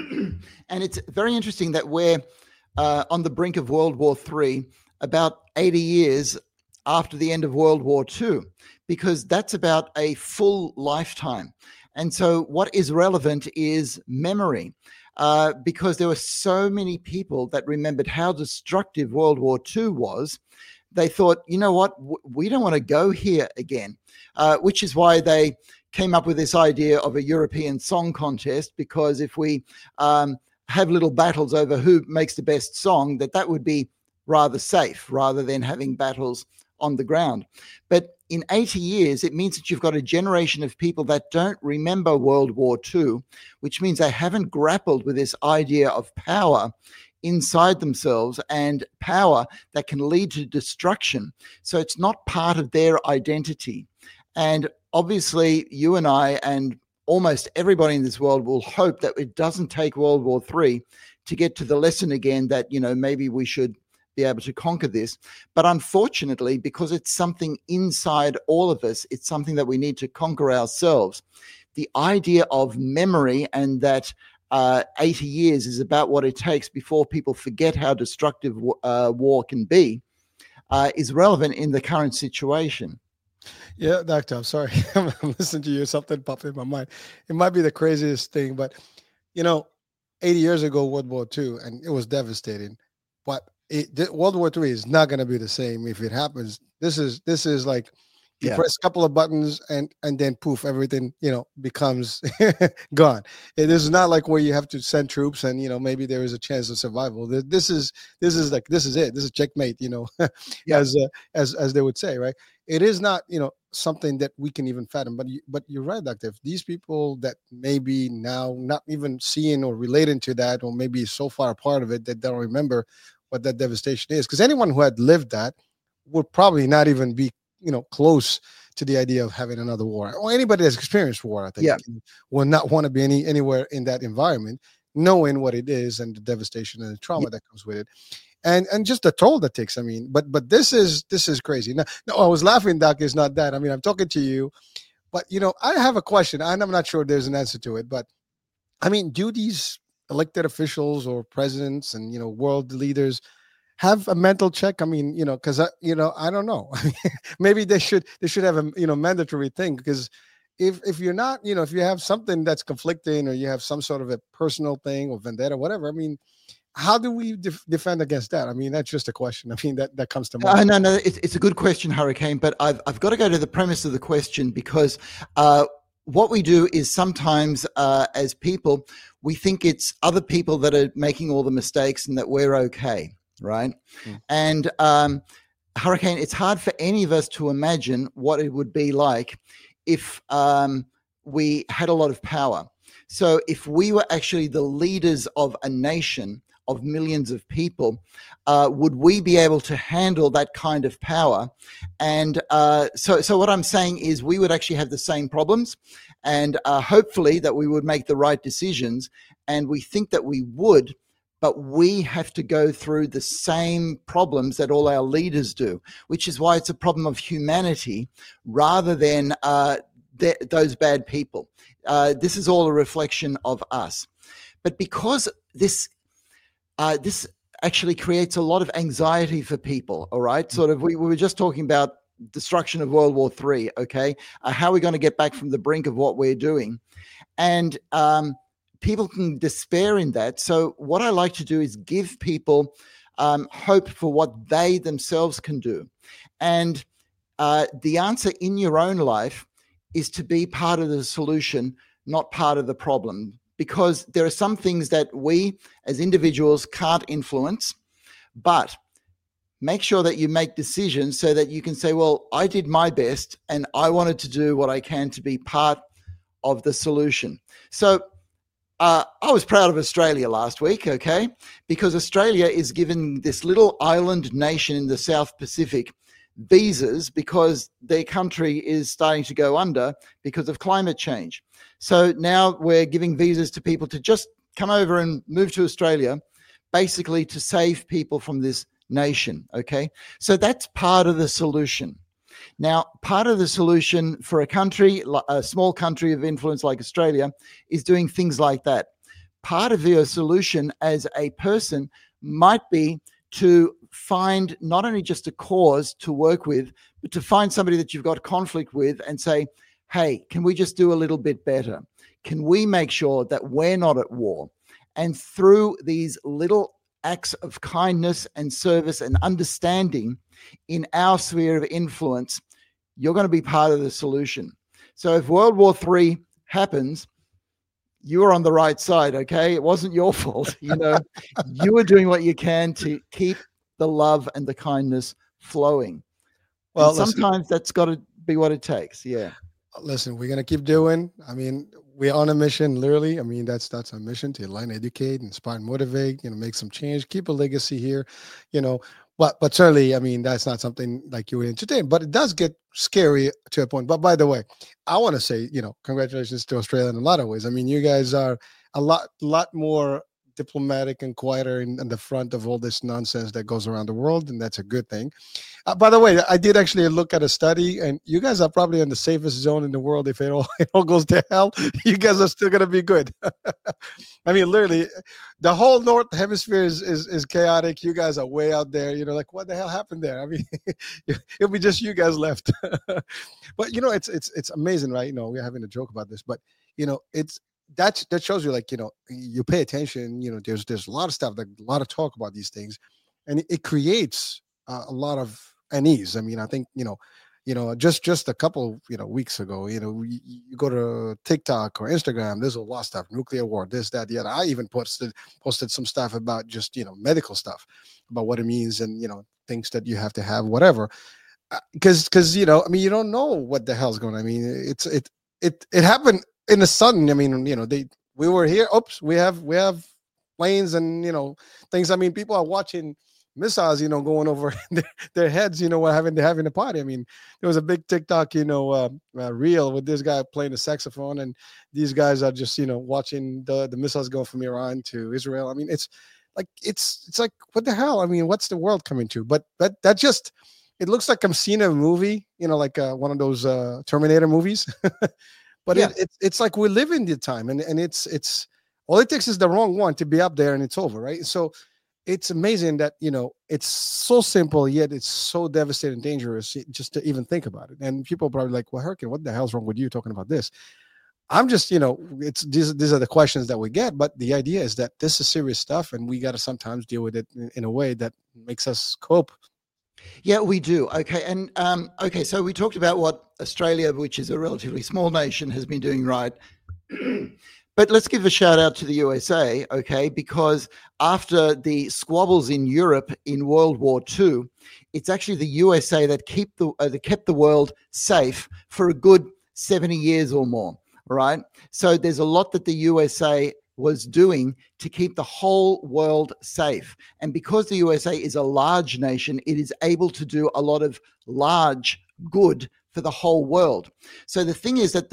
Speaker 2: And it's very interesting that we're on the brink of World War III, about 80 years after the end of World War II, because that's about a full lifetime. And so what is relevant is memory, because there were so many people that remembered how destructive World War II was. They thought, you know what, we don't want to go here again, which is why they came up with this idea of a European song contest, because if we have little battles over who makes the best song, that would be rather safe rather than having battles on the ground. But in 80 years, it means that you've got a generation of people that don't remember World War II, which means they haven't grappled with this idea of power inside themselves, and power that can lead to destruction. So it's not part of their identity. And obviously, you and I and almost everybody in this world will hope that it doesn't take World War III to get to the lesson again that, maybe we should be able to conquer this. But unfortunately, because it's something inside all of us, it's something that we need to conquer ourselves. The idea of memory, and that 80 years is about what it takes before people forget how destructive war can be, is relevant in the current situation.
Speaker 1: Yeah, doctor, I'm sorry. I'm listening to you. Something popped in my mind. It might be the craziest thing, but 80 years ago, World War II, and it was devastating. But World War III is not going to be the same if it happens. This is like you press a couple of buttons and then poof, everything becomes gone. It is not like where you have to send troops and maybe there is a chance of survival. This is it. This is checkmate. As they would say, right? It is not something that we can even fathom. But you're right, doctor. If these people that maybe now not even seeing or relating to that, or maybe so far apart of it that they don't remember what that devastation is, because anyone who had lived that would probably not even be close to the idea of having another war, or anybody that's experienced war, I think, will not want to be anywhere in that environment, knowing what it is and the devastation and the trauma that comes with it, and just the toll that takes. I mean, but this is crazy. No, I was laughing, Doc. Is not that. I mean, I'm talking to you, but I have a question, and I'm not sure there's an answer to it. But I mean, do these elected officials or presidents and world leaders have a mental check? I mean, because I don't know. Maybe they should have a mandatory thing, because if you're not, if you have something that's conflicting, or you have some sort of a personal thing or vendetta, whatever. I mean, how do we defend against that? I mean, that's just a question. I mean, that comes to mind.
Speaker 2: No, it's a good question, Hurricane. But I've got to go to the premise of the question, because what we do is sometimes as people, we think it's other people that are making all the mistakes and that we're okay, right? And Hurricane, it's hard for any of us to imagine what it would be like if we had a lot of power. So if we were actually the leaders of a nation of millions of people, would we be able to handle that kind of power? And so what I'm saying is we would actually have the same problems, and hopefully that we would make the right decisions. And we think that we would, but we have to go through the same problems that all our leaders do, which is why it's a problem of humanity rather than those bad people. This is all a reflection of us. But because this actually creates a lot of anxiety for people, all right? Sort of, we were just talking about destruction of World War III, okay? How are we going to get back from the brink of what we're doing? And people can despair in that. So what I like to do is give people hope for what they themselves can do. And the answer in your own life is to be part of the solution, not part of the problem. Because there are some things that we as individuals can't influence, but make sure that you make decisions so that you can say, well, I did my best and I wanted to do what I can to be part of the solution. So I was proud of Australia last week, okay, because Australia is giving this little island nation in the South Pacific visas because their country is starting to go under because of climate change. So now we're giving visas to people to just come over and move to Australia, basically to save people from this nation, okay? So that's part of the solution. Now, part of the solution for a country, a small country of influence like Australia, is doing things like that. Part of your solution as a person might be to find not only just a cause to work with, but to find somebody that you've got conflict with and say, hey, can we just do a little bit better? Can we make sure that we're not at war? And through these little acts of kindness and service and understanding in our sphere of influence, you're going to be part of the solution. So if World War III happens, you were on the right side, okay? It wasn't your fault. You know, you were doing what you can to keep the love and the kindness flowing. Well, sometimes that's got to be what it takes. Yeah.
Speaker 1: Listen, we're going to keep doing. I mean, we're on a mission, literally. I mean, that's our mission, to enlighten, educate, inspire, motivate, make some change, keep a legacy here, but certainly, I mean, that's not something like you would entertain, but it does get scary to a point. But by the way, I want to say, congratulations to Australia in a lot of ways. I mean, you guys are a lot more diplomatic and quieter in the front of all this nonsense that goes around the world, and that's a good thing. By the way, I did actually look at a study, and you guys are probably in the safest zone in the world. If it all goes to hell, you guys are still going to be good. I mean, literally, the whole North Hemisphere is chaotic. You guys are way out there. Like, what the hell happened there? I mean, it'll be just you guys left. But, it's amazing, right? We're having a joke about this, but, that shows you, like, you pay attention. There's a lot of stuff, like a lot of talk about these things, and it creates a lot of unease. I mean, I think just a couple weeks ago, you go to TikTok or Instagram, there's a lot of stuff, nuclear war, this, that, the other. I even posted some stuff about just medical stuff, about what it means, and things that you have to have, whatever, because I mean, you don't know what the hell's going on. I mean, it happened in the sudden. I mean, we were here. Oops, we have planes and things. I mean, people are watching missiles, going over their heads, having a party. I mean, there was a big TikTok, reel with this guy playing the saxophone, and these guys are just, watching the missiles go from Iran to Israel. I mean, it's like, what the hell? I mean, what's the world coming to? But that just, it looks like I'm seeing a movie, like one of those Terminator movies. But yeah. It's like we live in the time, and it's all it takes is the wrong one to be up there and it's over, right? So it's amazing that it's so simple, yet it's so devastating and dangerous just to even think about it. And people are probably like, well, Hurricane, what the hell's wrong with you talking about this? I'm just, it's these are the questions that we get, but the idea is that this is serious stuff, and we got to sometimes deal with it in a way that makes us cope.
Speaker 2: Yeah, we do. Okay. And okay, so we talked about what Australia, which is a relatively small nation, has been doing right. But let's give a shout out to the USA, okay, because after the squabbles in Europe in World War II, it's actually the USA that kept the world safe for a good 70 years or more, right? So there's a lot that the USA was doing to keep the whole world safe. And because the USA is a large nation, it is able to do a lot of large good for the whole world. So the thing is that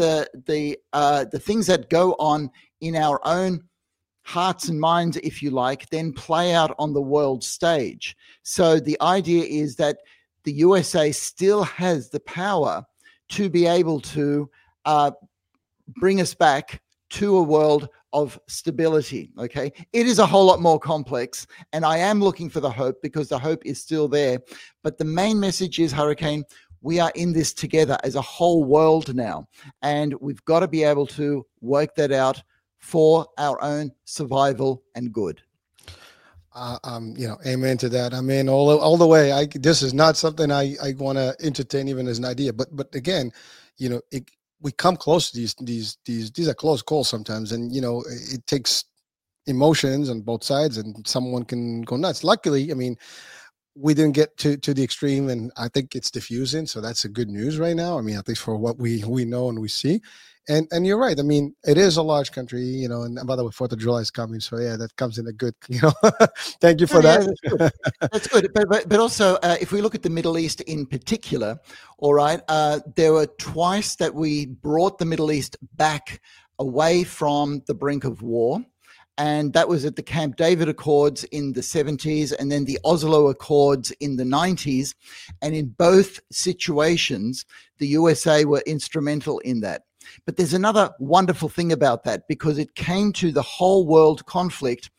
Speaker 2: the things that go on in our own hearts and minds, if you like, then play out on the world stage. So the idea is that the USA still has the power to be able to bring us back to a world of stability. Okay. It is a whole lot more complex, and I am looking for the hope, because the hope is still there. But the main message is, Hurricane, we are in this together as a whole world now, and we've got to be able to work that out for our own survival and good.
Speaker 1: Amen to that. I mean, all the way. This is not something I want to entertain even as an idea, but again, we come close to these are close calls sometimes, and it takes emotions on both sides, and someone can go nuts. Luckily, I mean, we didn't get to the extreme, and I think it's diffusing. So that's a good news right now. I mean, at least for what we know and we see. And you're right. I mean, it is a large country, and by the way, 4th of July is coming. So yeah, that comes in a good, thank you for
Speaker 2: Yeah,
Speaker 1: that.
Speaker 2: that's good. But also, if we look at the Middle East in particular, all right, there were twice that we brought the Middle East back away from the brink of war. And that was at the Camp David Accords in the 70s and then the Oslo Accords in the 90s. And in both situations, the USA were instrumental in that. But there's another wonderful thing about that, because it came to the whole world conflict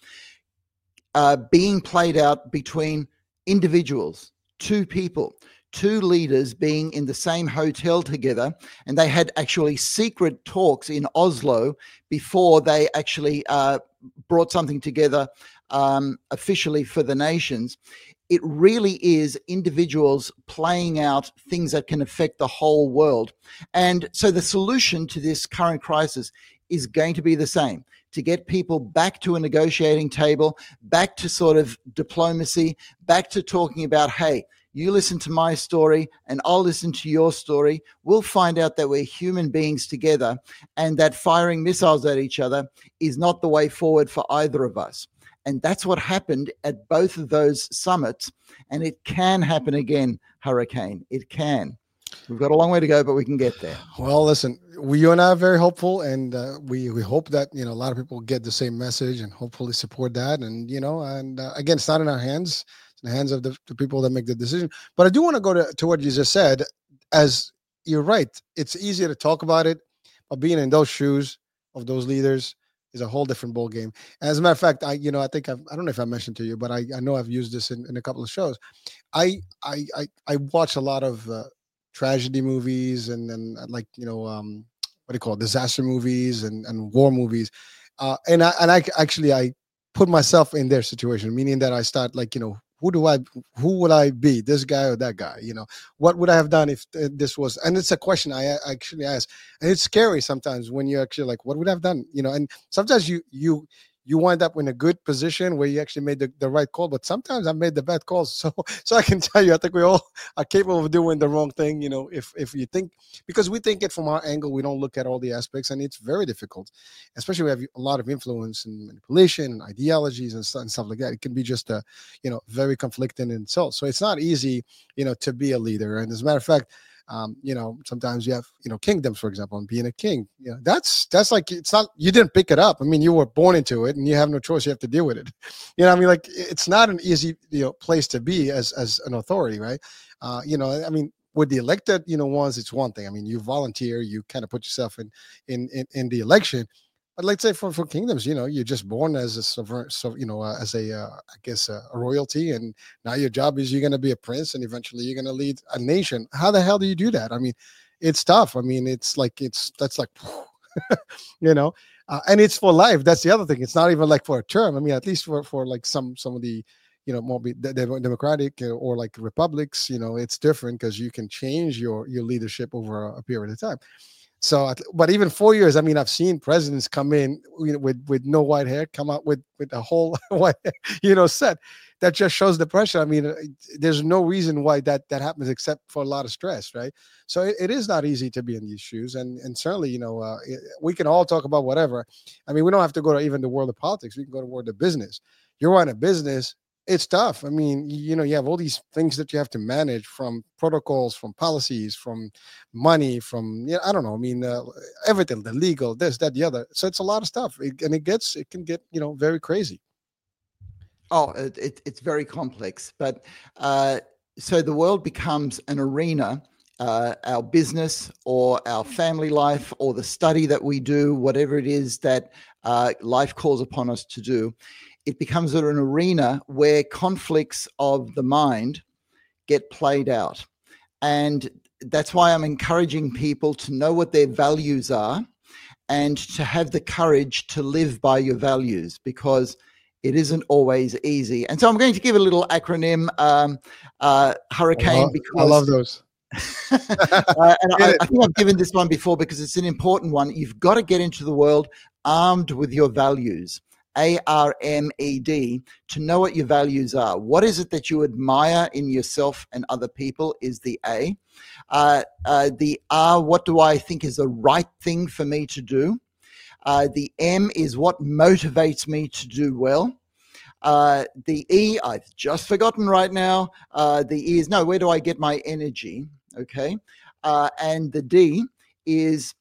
Speaker 2: being played out between individuals, two people, two leaders being in the same hotel together, and they had actually secret talks in Oslo before they actually brought something together officially for the nations. It really is individuals playing out things that can affect the whole world. And so the solution to this current crisis is going to be the same: to get people back to a negotiating table, back to sort of diplomacy, back to talking about, hey, you listen to my story and I'll listen to your story. We'll find out that we're human beings together, and that firing missiles at each other is not the way forward for either of us. And that's what happened at both of those summits. And it can happen again, Hurricane. It can. We've got a long way to go, but we can get there.
Speaker 1: Well, listen, you and I are very hopeful, and we hope that a lot of people get the same message and hopefully support that. And again, it's not in our hands; it's in the hands of the people that make the decision. But I do want to go to what you just said. As you're right, it's easier to talk about it, but being in those shoes of those leaders is a whole different ball game. As a matter of fact, I think I don't know if I mentioned to you, but I know I've used this in a couple of shows. I watch a lot of tragedy movies and like what do you call it, disaster movies and war movies, and I put myself in their situation, meaning that I start like who would I be, this guy or that guy? What would I have done if this was? And it's a question I actually ask, and it's scary sometimes when you're actually like, what would I have done? And sometimes you wind up in a good position where you actually made the right call, but sometimes I made the bad calls. So I can tell you, I think we all are capable of doing the wrong thing, if you think, because we think it from our angle, we don't look at all the aspects, and it's very difficult, especially we have a lot of influence and manipulation and ideologies and stuff like that. It can be just very conflicting in itself. So it's not easy, to be a leader. And as a matter of fact, sometimes you have, kingdoms, for example, and being a king, that's like, it's not, you didn't pick it up. I mean, you were born into it and you have no choice. You have to deal with it. I mean, like, it's not an easy, place to be as an authority, right? I mean, with the elected, ones, it's one thing. I mean, you volunteer, you kind of put yourself in the election. But let's say for kingdoms, you're just born as a sovereign, as a royalty, and now your job is you're going to be a prince, and eventually you're going to lead a nation. How the hell do you do that? I mean, it's tough. I mean, that's like, and it's for life. That's the other thing. It's not even like for a term. I mean, at least for like some of the, more democratic or like republics, it's different because you can change your leadership over a period of time. So, but even 4 years, I mean, I've seen presidents come in with no white hair, come out with a whole white, set. That just shows the pressure. I mean, there's no reason why that happens except for a lot of stress, right? So it is not easy to be in these shoes, and certainly, we can all talk about whatever. I mean, we don't have to go to even the world of politics. We can go to the world of business. You're running a business. It's tough. I mean, you have all these things that you have to manage, from protocols, from policies, from money, from, I don't know. I mean, everything, the legal, this, that, the other. So it's a lot of stuff. It can get, very crazy.
Speaker 2: Oh, it's very complex. But so the world becomes an arena, our business or our family life or the study that we do, whatever it is that life calls upon us to do. It becomes an arena where conflicts of the mind get played out. And that's why I'm encouraging people to know what their values are and to have the courage to live by your values, because it isn't always easy. And so I'm going to give a little acronym, Hurricane.
Speaker 1: I love those.
Speaker 2: And I think I've given this one before because it's an important one. You've got to get into the world armed with your values. ARMED, to know what your values are. What is it that you admire in yourself and other people is the A. The R, what do I think is the right thing for me to do? The M is what motivates me to do well. The E, I've just forgotten right now. The E is, no, where do I get my energy? Okay. And the D is,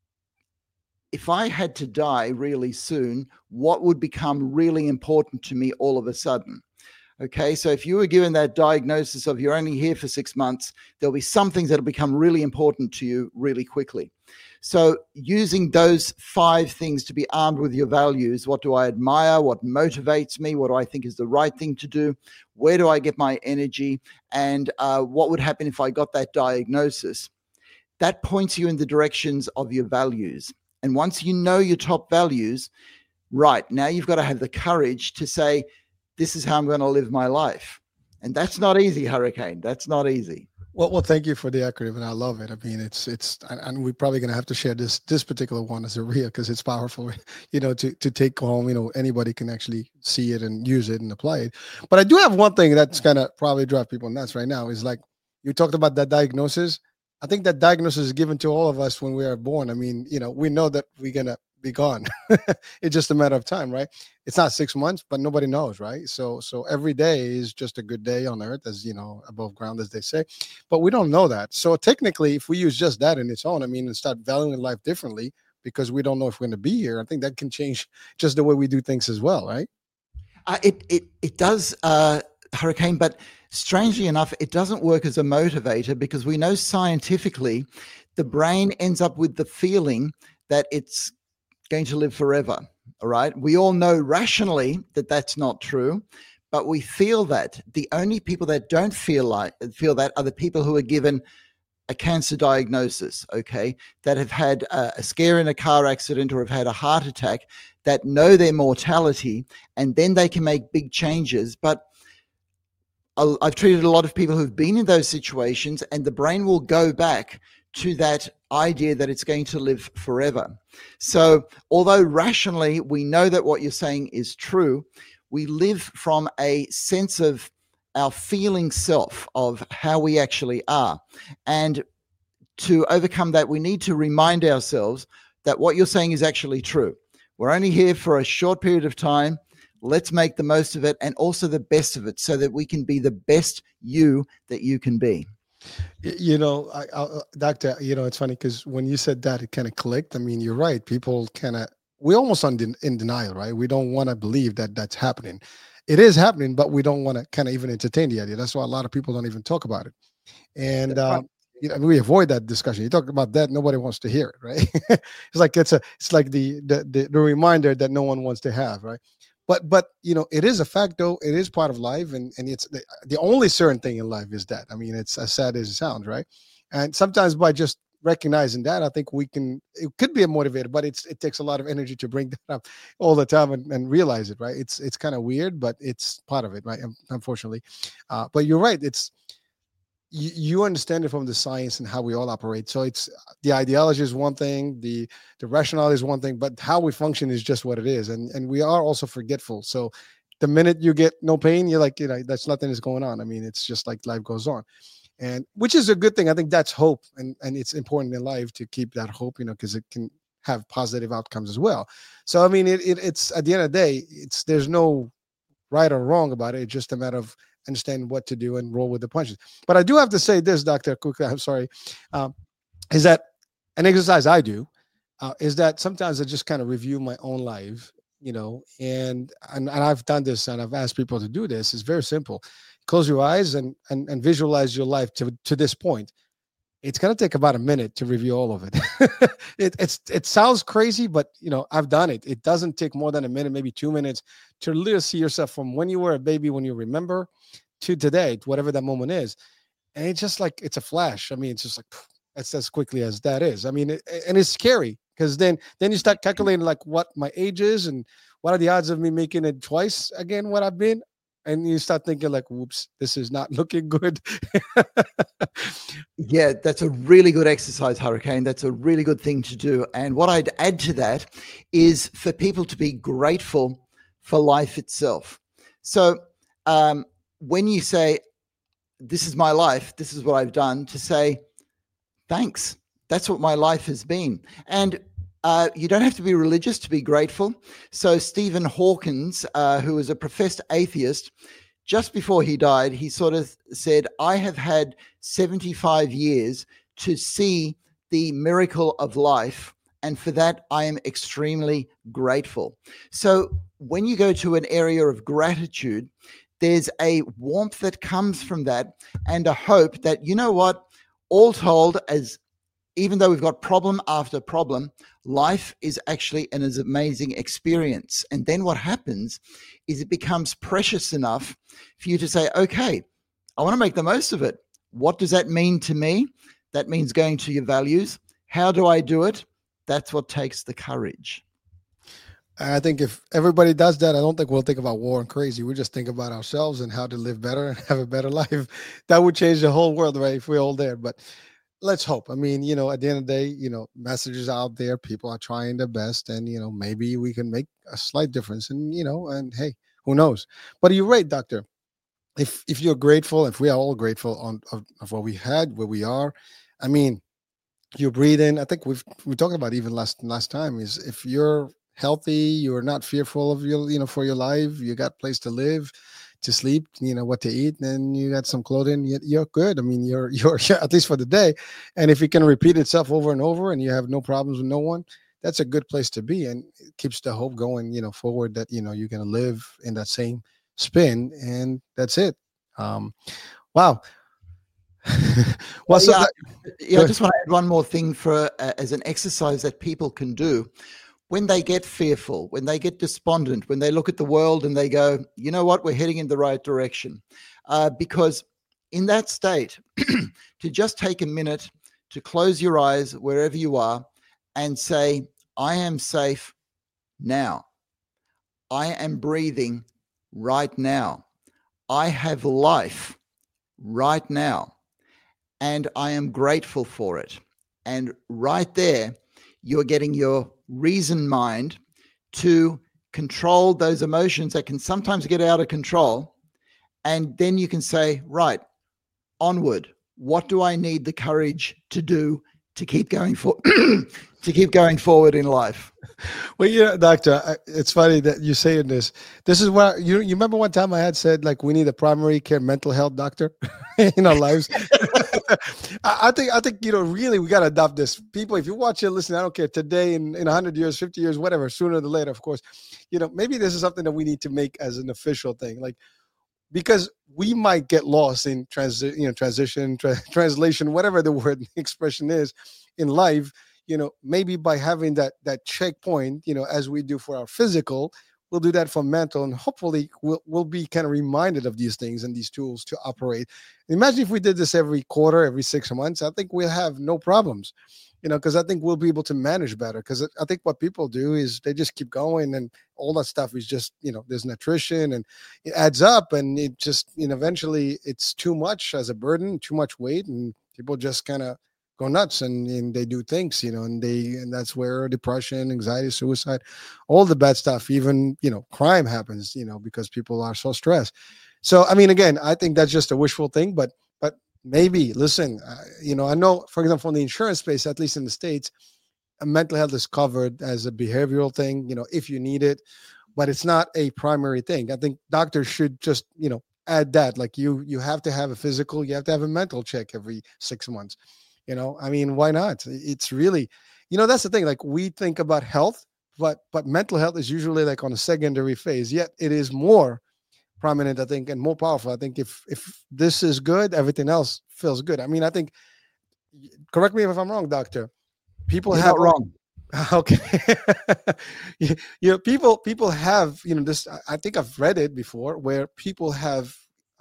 Speaker 2: if I had to die really soon, what would become really important to me all of a sudden? Okay, so if you were given that diagnosis of you're only here for 6 months, there'll be some things that'll become really important to you really quickly. So using those 5 things to be armed with your values, what do I admire? What motivates me? What do I think is the right thing to do? Where do I get my energy? And what would happen if I got that diagnosis? That points you in the directions of your values. And once you know your top values, right, now you've got to have the courage to say, this is how I'm going to live my life. And that's not easy, Hurricane. That's not easy.
Speaker 1: Well, thank you for the acronym, and I love it. I mean, it's, and we're probably going to have to share this particular one as a reel because it's powerful, to take home. Anybody can actually see it and use it and apply it. But I do have one thing that's going to probably drive people nuts right now is like, you talked about that diagnosis. I think that diagnosis is given to all of us when we are born. I mean, we know that we're going to be gone. It's just a matter of time, right? It's not 6 months, but nobody knows, right? So every day is just a good day on earth, as above ground, as they say, but we don't know that. So technically, if we use just that in its own, and start valuing life differently because we don't know if we're going to be here, I think that can change just the way we do things as well, right?
Speaker 2: It does, Hurricane, but strangely enough, it doesn't work as a motivator because we know scientifically the brain ends up with the feeling that it's going to live forever. All right. We all know rationally that that's not true, but we feel that. The only people that don't feel that are the people who are given a cancer diagnosis, okay, that have had a scare in a car accident or have had a heart attack, that know their mortality, and then they can make big changes. But I've treated a lot of people who've been in those situations, and the brain will go back to that idea that it's going to live forever. So although rationally we know that what you're saying is true, we live from a sense of our feeling self of how we actually are. And to overcome that, we need to remind ourselves that what you're saying is actually true. We're only here for a short period of time. Let's make the most of it and also the best of it so that we can be the best you that you can be.
Speaker 1: Doctor, it's funny because when you said that, it kind of clicked. I mean, you're right. People we're almost in denial, right? We don't want to believe that that's happening. It is happening, but we don't want to kind of even entertain the idea. That's why a lot of people don't even talk about it. And, we avoid that discussion. You talk about that, nobody wants to hear it, right? it's like the reminder that no one wants to have, right? But it is a fact, though. It is part of life, and it's the only certain thing in life is that. I mean, it's as sad as it sounds, right? And sometimes by just recognizing that, I think it could be a motivator, but it takes a lot of energy to bring that up all the time and realize it, right? It's kind of weird, but it's part of it, right? Unfortunately. But you're right. You understand it from the science and how we all operate. So it's the ideology is one thing, the rationale is one thing, but how we function is just what it is. And we are also forgetful. So the minute you get no pain, you're like, that's nothing is going on. I mean, it's just like life goes on, and which is a good thing. I think that's hope. And it's important in life to keep that hope, because it can have positive outcomes as well. So, I mean, it's at the end of the day, there's no right or wrong about it. It's just a matter of understand what to do and roll with the punches. But I do have to say this, Dr. quickly, I'm sorry, is that an exercise I do is that sometimes I just kind of review my own life, and I've done this and I've asked people to do this. It's very simple. Close your eyes and visualize your life to this point. It's going to take about a minute to review all of it. It sounds crazy, but I've done it. It doesn't take more than a minute, maybe 2 minutes, to literally see yourself from when you were a baby, when you remember, to today, whatever that moment is. And it's just like, it's a flash. I mean, it's just like, that's as quickly as that is. I mean, and it's scary because then you start calculating like what my age is and what are the odds of me making it twice again what I've been. And you start thinking like, whoops, this is not looking good.
Speaker 2: Yeah, that's a really good exercise, Hurricane. That's a really good thing to do. And what I'd add to that is for people to be grateful for life itself. So when you say, this is my life, this is what I've done, to say, thanks. That's what my life has been. And you don't have to be religious to be grateful. So Stephen Hawkins, who was a professed atheist, just before he died, he sort of said, I have had 75 years to see the miracle of life. And for that, I am extremely grateful. So when you go to an area of gratitude, there's a warmth that comes from that and a hope that, you know what, all told, even though we've got problem after problem, life is actually an amazing experience. And then what happens is it becomes precious enough for you to say, okay, I want to make the most of it. What does that mean to me? That means going to your values. How do I do it? That's what takes the courage.
Speaker 1: I think if everybody does that, I don't think we'll think about war and crazy. We just think about ourselves and how to live better and have a better life. That would change the whole world, right? If we're all there. But let's hope. I mean, at the end of the day, messages out there, people are trying their best, and, maybe we can make a slight difference, and, and hey, who knows? But you're right, doctor. If you're grateful, if we are all grateful of what we had, where we are, I mean, you breathe in. I think we talked about even last time is if you're healthy, you're not fearful of your, for your life, you got place to live, to sleep, what to eat, and you got some clothing, you're good. I mean, you're at least for the day. And if it can repeat itself over and over and you have no problems with no one, that's a good place to be. And it keeps the hope going, forward that, you're going to live in that same spin, and that's it. Wow.
Speaker 2: Well, so I just want to add one more thing for as an exercise that people can do. When they get fearful, when they get despondent, when they look at the world and they go, you know what, we're heading in the right direction. Because in that state, to just take a minute to close your eyes wherever you are and say, I am safe now. I am breathing right now. I have life right now. And I am grateful for it. And right there, you're getting your reason mind to control those emotions that can sometimes get out of control. And then you can say, right, onward. What do I need the courage to do to keep going to keep going forward in life?
Speaker 1: Well, doctor, it's funny that you're saying this. This is what you remember one time I had said, like, we need a primary care mental health doctor in our lives. I think, really we got to adopt this. People, if you watch it, listen, I don't care, today, in 100 years, 50 years, whatever, sooner than later, of course, maybe this is something that we need to make as an official thing. Like, because we might get lost in translation, whatever the word expression is in life, maybe by having that checkpoint, as we do for our physical, we'll do that for mental, and hopefully we'll be kind of reminded of these things and these tools to operate. Imagine if we did this every quarter, every 6 months, I think we'll have no problems, because I think we'll be able to manage better. Because I think what people do is they just keep going, and all that stuff is just, there's nutrition and it adds up, and it just, eventually it's too much as a burden, too much weight, and people just kind of go nuts and they do things, and that's where depression, anxiety, suicide, all the bad stuff, even, crime happens, because people are so stressed. So, I mean, again, I think that's just a wishful thing, but maybe, listen, I know, for example, from the insurance space, at least in the States, mental health is covered as a behavioral thing, if you need it, but it's not a primary thing. I think doctors should just, add that, like you have to have a physical, you have to have a mental check every 6 months. I mean, why not? It's really, that's the thing. Like, we think about health, but mental health is usually like on a secondary phase, yet it is more prominent, I think, and more powerful. I think if this is good, everything else feels good. I mean, I think, correct me if I'm wrong, doctor, people
Speaker 2: You're
Speaker 1: have
Speaker 2: not wrong.
Speaker 1: Okay. People have, this, I think I've read it before, where people have,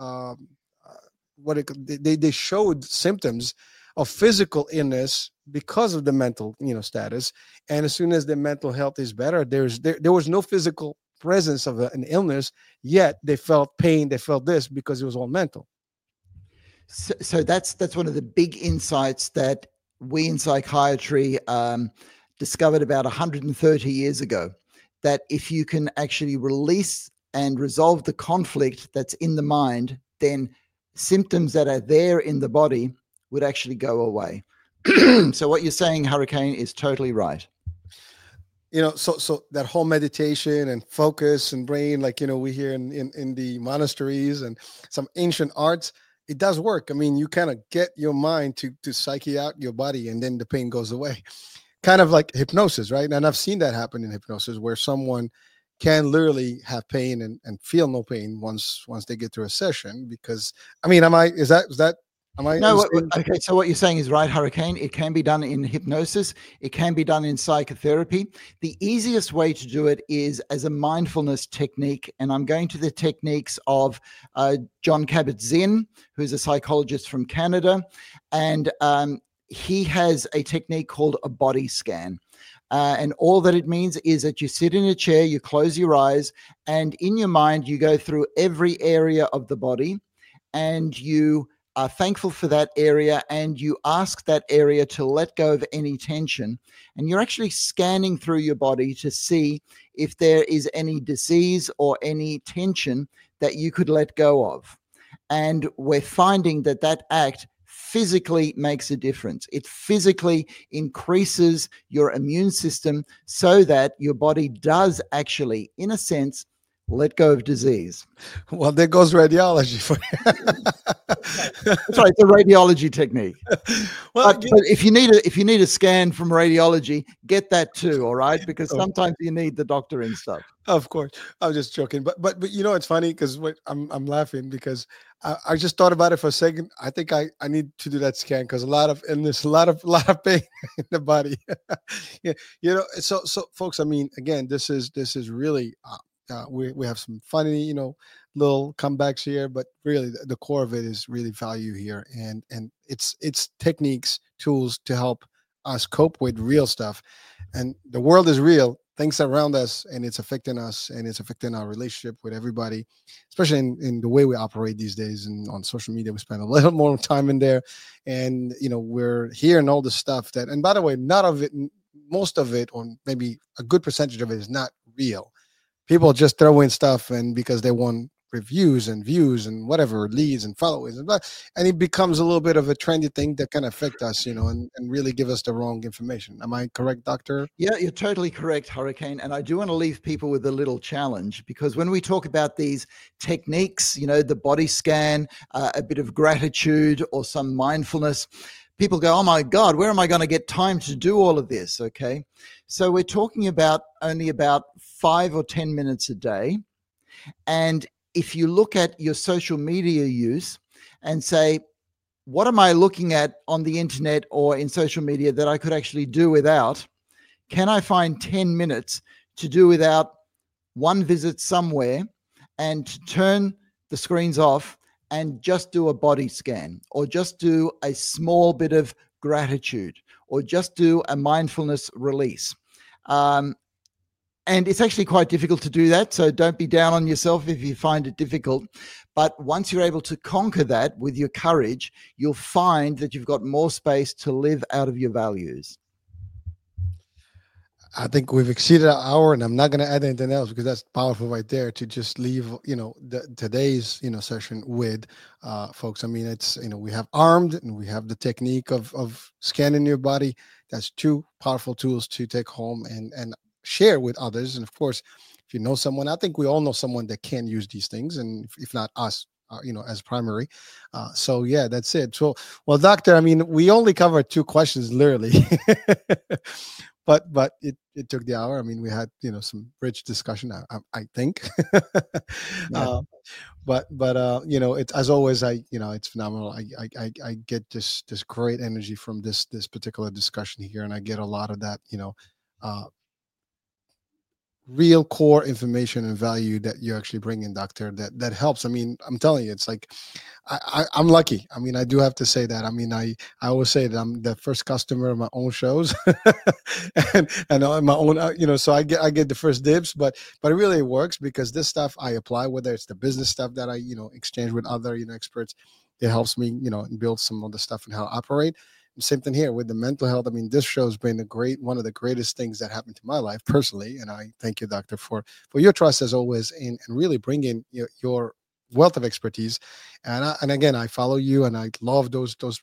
Speaker 1: they showed symptoms of physical illness because of the mental, status. And as soon as the mental health is better, there was no physical presence of an illness, yet they felt pain, they felt this, because it was all mental.
Speaker 2: So that's one of the big insights that we in psychiatry discovered about 130 years ago, that if you can actually release and resolve the conflict that's in the mind, then symptoms that are there in the body would actually go away. So what you're saying, Hurricane, is totally right.
Speaker 1: So that whole meditation and focus and brain, like, we hear in the monasteries and some ancient arts, it does work. I mean, you kind of get your mind to psyche out your body, and then the pain goes away. Kind of like hypnosis, right? And I've seen that happen in hypnosis, where someone can literally have pain and feel no pain once they get through a session. Because, I mean, am I
Speaker 2: No, okay. So what you're saying is right, Hurricane. It can be done in hypnosis. It can be done in psychotherapy. The easiest way to do it is as a mindfulness technique. And I'm going to the techniques of Jon Kabat-Zinn, who's a psychologist from Canada. And he has a technique called a body scan. And all that it means is that you sit in a chair, you close your eyes, and in your mind, you go through every area of the body, and you are thankful for that area, and you ask that area to let go of any tension. And you're actually scanning through your body to see if there is any disease or any tension that you could let go of. And we're finding that act physically makes a difference. It physically increases your immune system so that your body does actually, in a sense, let go of disease.
Speaker 1: Well, there goes radiology for you.
Speaker 2: That's right. It's a radiology technique. Well, but if you need a scan from radiology, get that too. All right, because sometimes you need the doctor and stuff.
Speaker 1: Of course, I was just joking, but it's funny because I'm laughing because I just thought about it for a second. I think I need to do that scan because a lot of illness, a lot of pain in the body. Yeah, so folks, I mean, again, this is really. We have some funny, little comebacks here, but really the core of it is really value here, and it's techniques, tools to help us cope with real stuff. And the world is real, things around us, and it's affecting us, and it's affecting our relationship with everybody, especially in the way we operate these days. And on social media, we spend a little more time in there, and we're hearing all the stuff that, and by the way, most of it, or maybe a good percentage of it, is not real. People just throw in stuff, and because they want reviews and views and whatever, leads and followers, and it becomes a little bit of a trendy thing that can affect us, and really give us the wrong information. Am I correct, Doctor?
Speaker 2: Yeah, you're totally correct, Hurricane. And I do want to leave people with a little challenge, because when we talk about these techniques, the body scan, a bit of gratitude or some mindfulness, people go, oh my God, where am I going to get time to do all of this? Okay. So we're talking about only about 5 or 10 minutes a day. And if you look at your social media use and say, what am I looking at on the internet or in social media that I could actually do without? Can I find 10 minutes to do without one visit somewhere and to turn the screens off and just do a body scan, or just do a small bit of gratitude, or just do a mindfulness release? And it's actually quite difficult to do that. So don't be down on yourself if you find it difficult. But once you're able to conquer that with your courage, you'll find that you've got more space to live out of your values.
Speaker 1: I think we've exceeded an hour, and I'm not going to add anything else because that's powerful right there to just leave, today's, session with folks. I mean, it's, we have armed and we have the technique of scanning your body. That's 2 powerful tools to take home and share with others. And of course, if you know someone, I think we all know someone that can use these things, and if not us, as primary. So yeah, that's it. So, well, Doctor, I mean, we only covered 2 questions, literally. But it took the hour. I mean, we had some rich discussion. I think.
Speaker 2: Yeah.
Speaker 1: But it's, as always, it's phenomenal. I get this great energy from this particular discussion here, and I get a lot of that real core information and value that you actually bring in, Doctor, that helps. I mean, I'm telling you, it's like I'm lucky. I mean, I do have to say that. I mean, I always say that I'm the first customer of my own shows and my own, so I get the first dibs, but it really works because this stuff I apply, whether it's the business stuff that I, exchange with other, experts. It helps me, build some of the stuff and how I operate. Same thing here with the mental health. I mean, this show has been one of the greatest things that happened to my life personally, and I thank you, doctor, for your trust as always, and really bringing your wealth of expertise. And again, I follow you, and I love those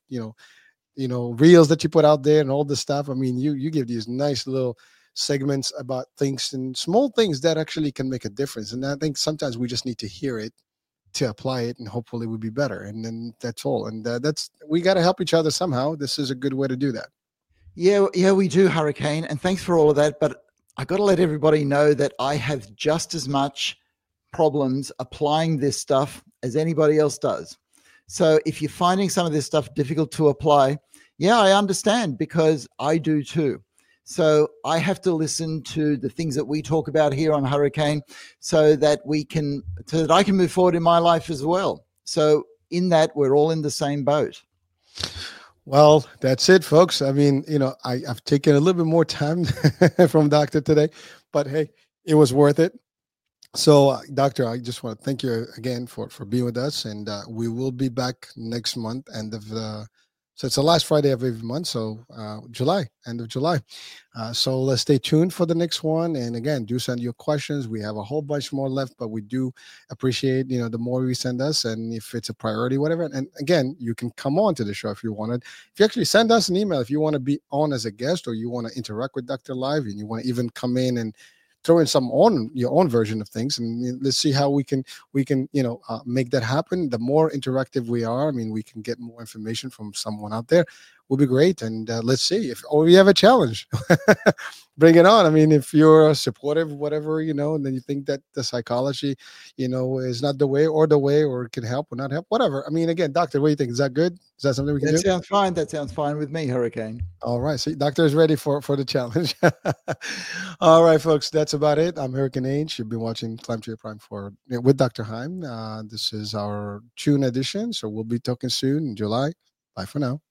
Speaker 1: reels that you put out there and all this stuff. I mean, you give these nice little segments about things and small things that actually can make a difference. And I think sometimes we just need to hear it to apply it, and hopefully we'll be better. And then that's all. And we got to help each other somehow. This is a good way to do that.
Speaker 2: Yeah, we do, Hurricane. And thanks for all of that. But I got to let everybody know that I have just as much problems applying this stuff as anybody else does. So if you're finding some of this stuff difficult to apply, yeah, I understand, because I do too. So I have to listen to the things that we talk about here on Hurricane so that I can move forward in my life as well. So in that, we're all in the same boat.
Speaker 1: Well, that's it, folks. I mean, I've taken a little bit more time from Doctor today, but hey, it was worth it. So, Doctor, I just want to thank you again for being with us, and we will be back next month, so it's the last Friday of every month, so end of July. So let's stay tuned for the next one. And again, do send your questions. We have a whole bunch more left, but we do appreciate, the more we send us, and if it's a priority, whatever. And again, you can come on to the show if you wanted. If you actually send us an email, if you want to be on as a guest, or you want to interact with Dr. Live, and you want to even come in and throw in your own version of things, and let's see how we can make that happen. The more interactive we are, I mean, we can get more information from someone out there. Will be great. And let's see or we have a challenge. Bring it on. I mean, if you're supportive, whatever, and then you think that the psychology, is not the way, or it can help or not help, whatever. I mean, again, doctor, what do you think? Is that good? Is that something we can do?
Speaker 2: That sounds fine with me, Hurricane.
Speaker 1: All right. See, doctor is ready for the challenge. All right, folks, that's about it. I'm Hurricane H. You've been watching Climb to Your Prime with Dr. Heim. This is our June edition. So we'll be talking soon in July. Bye for now.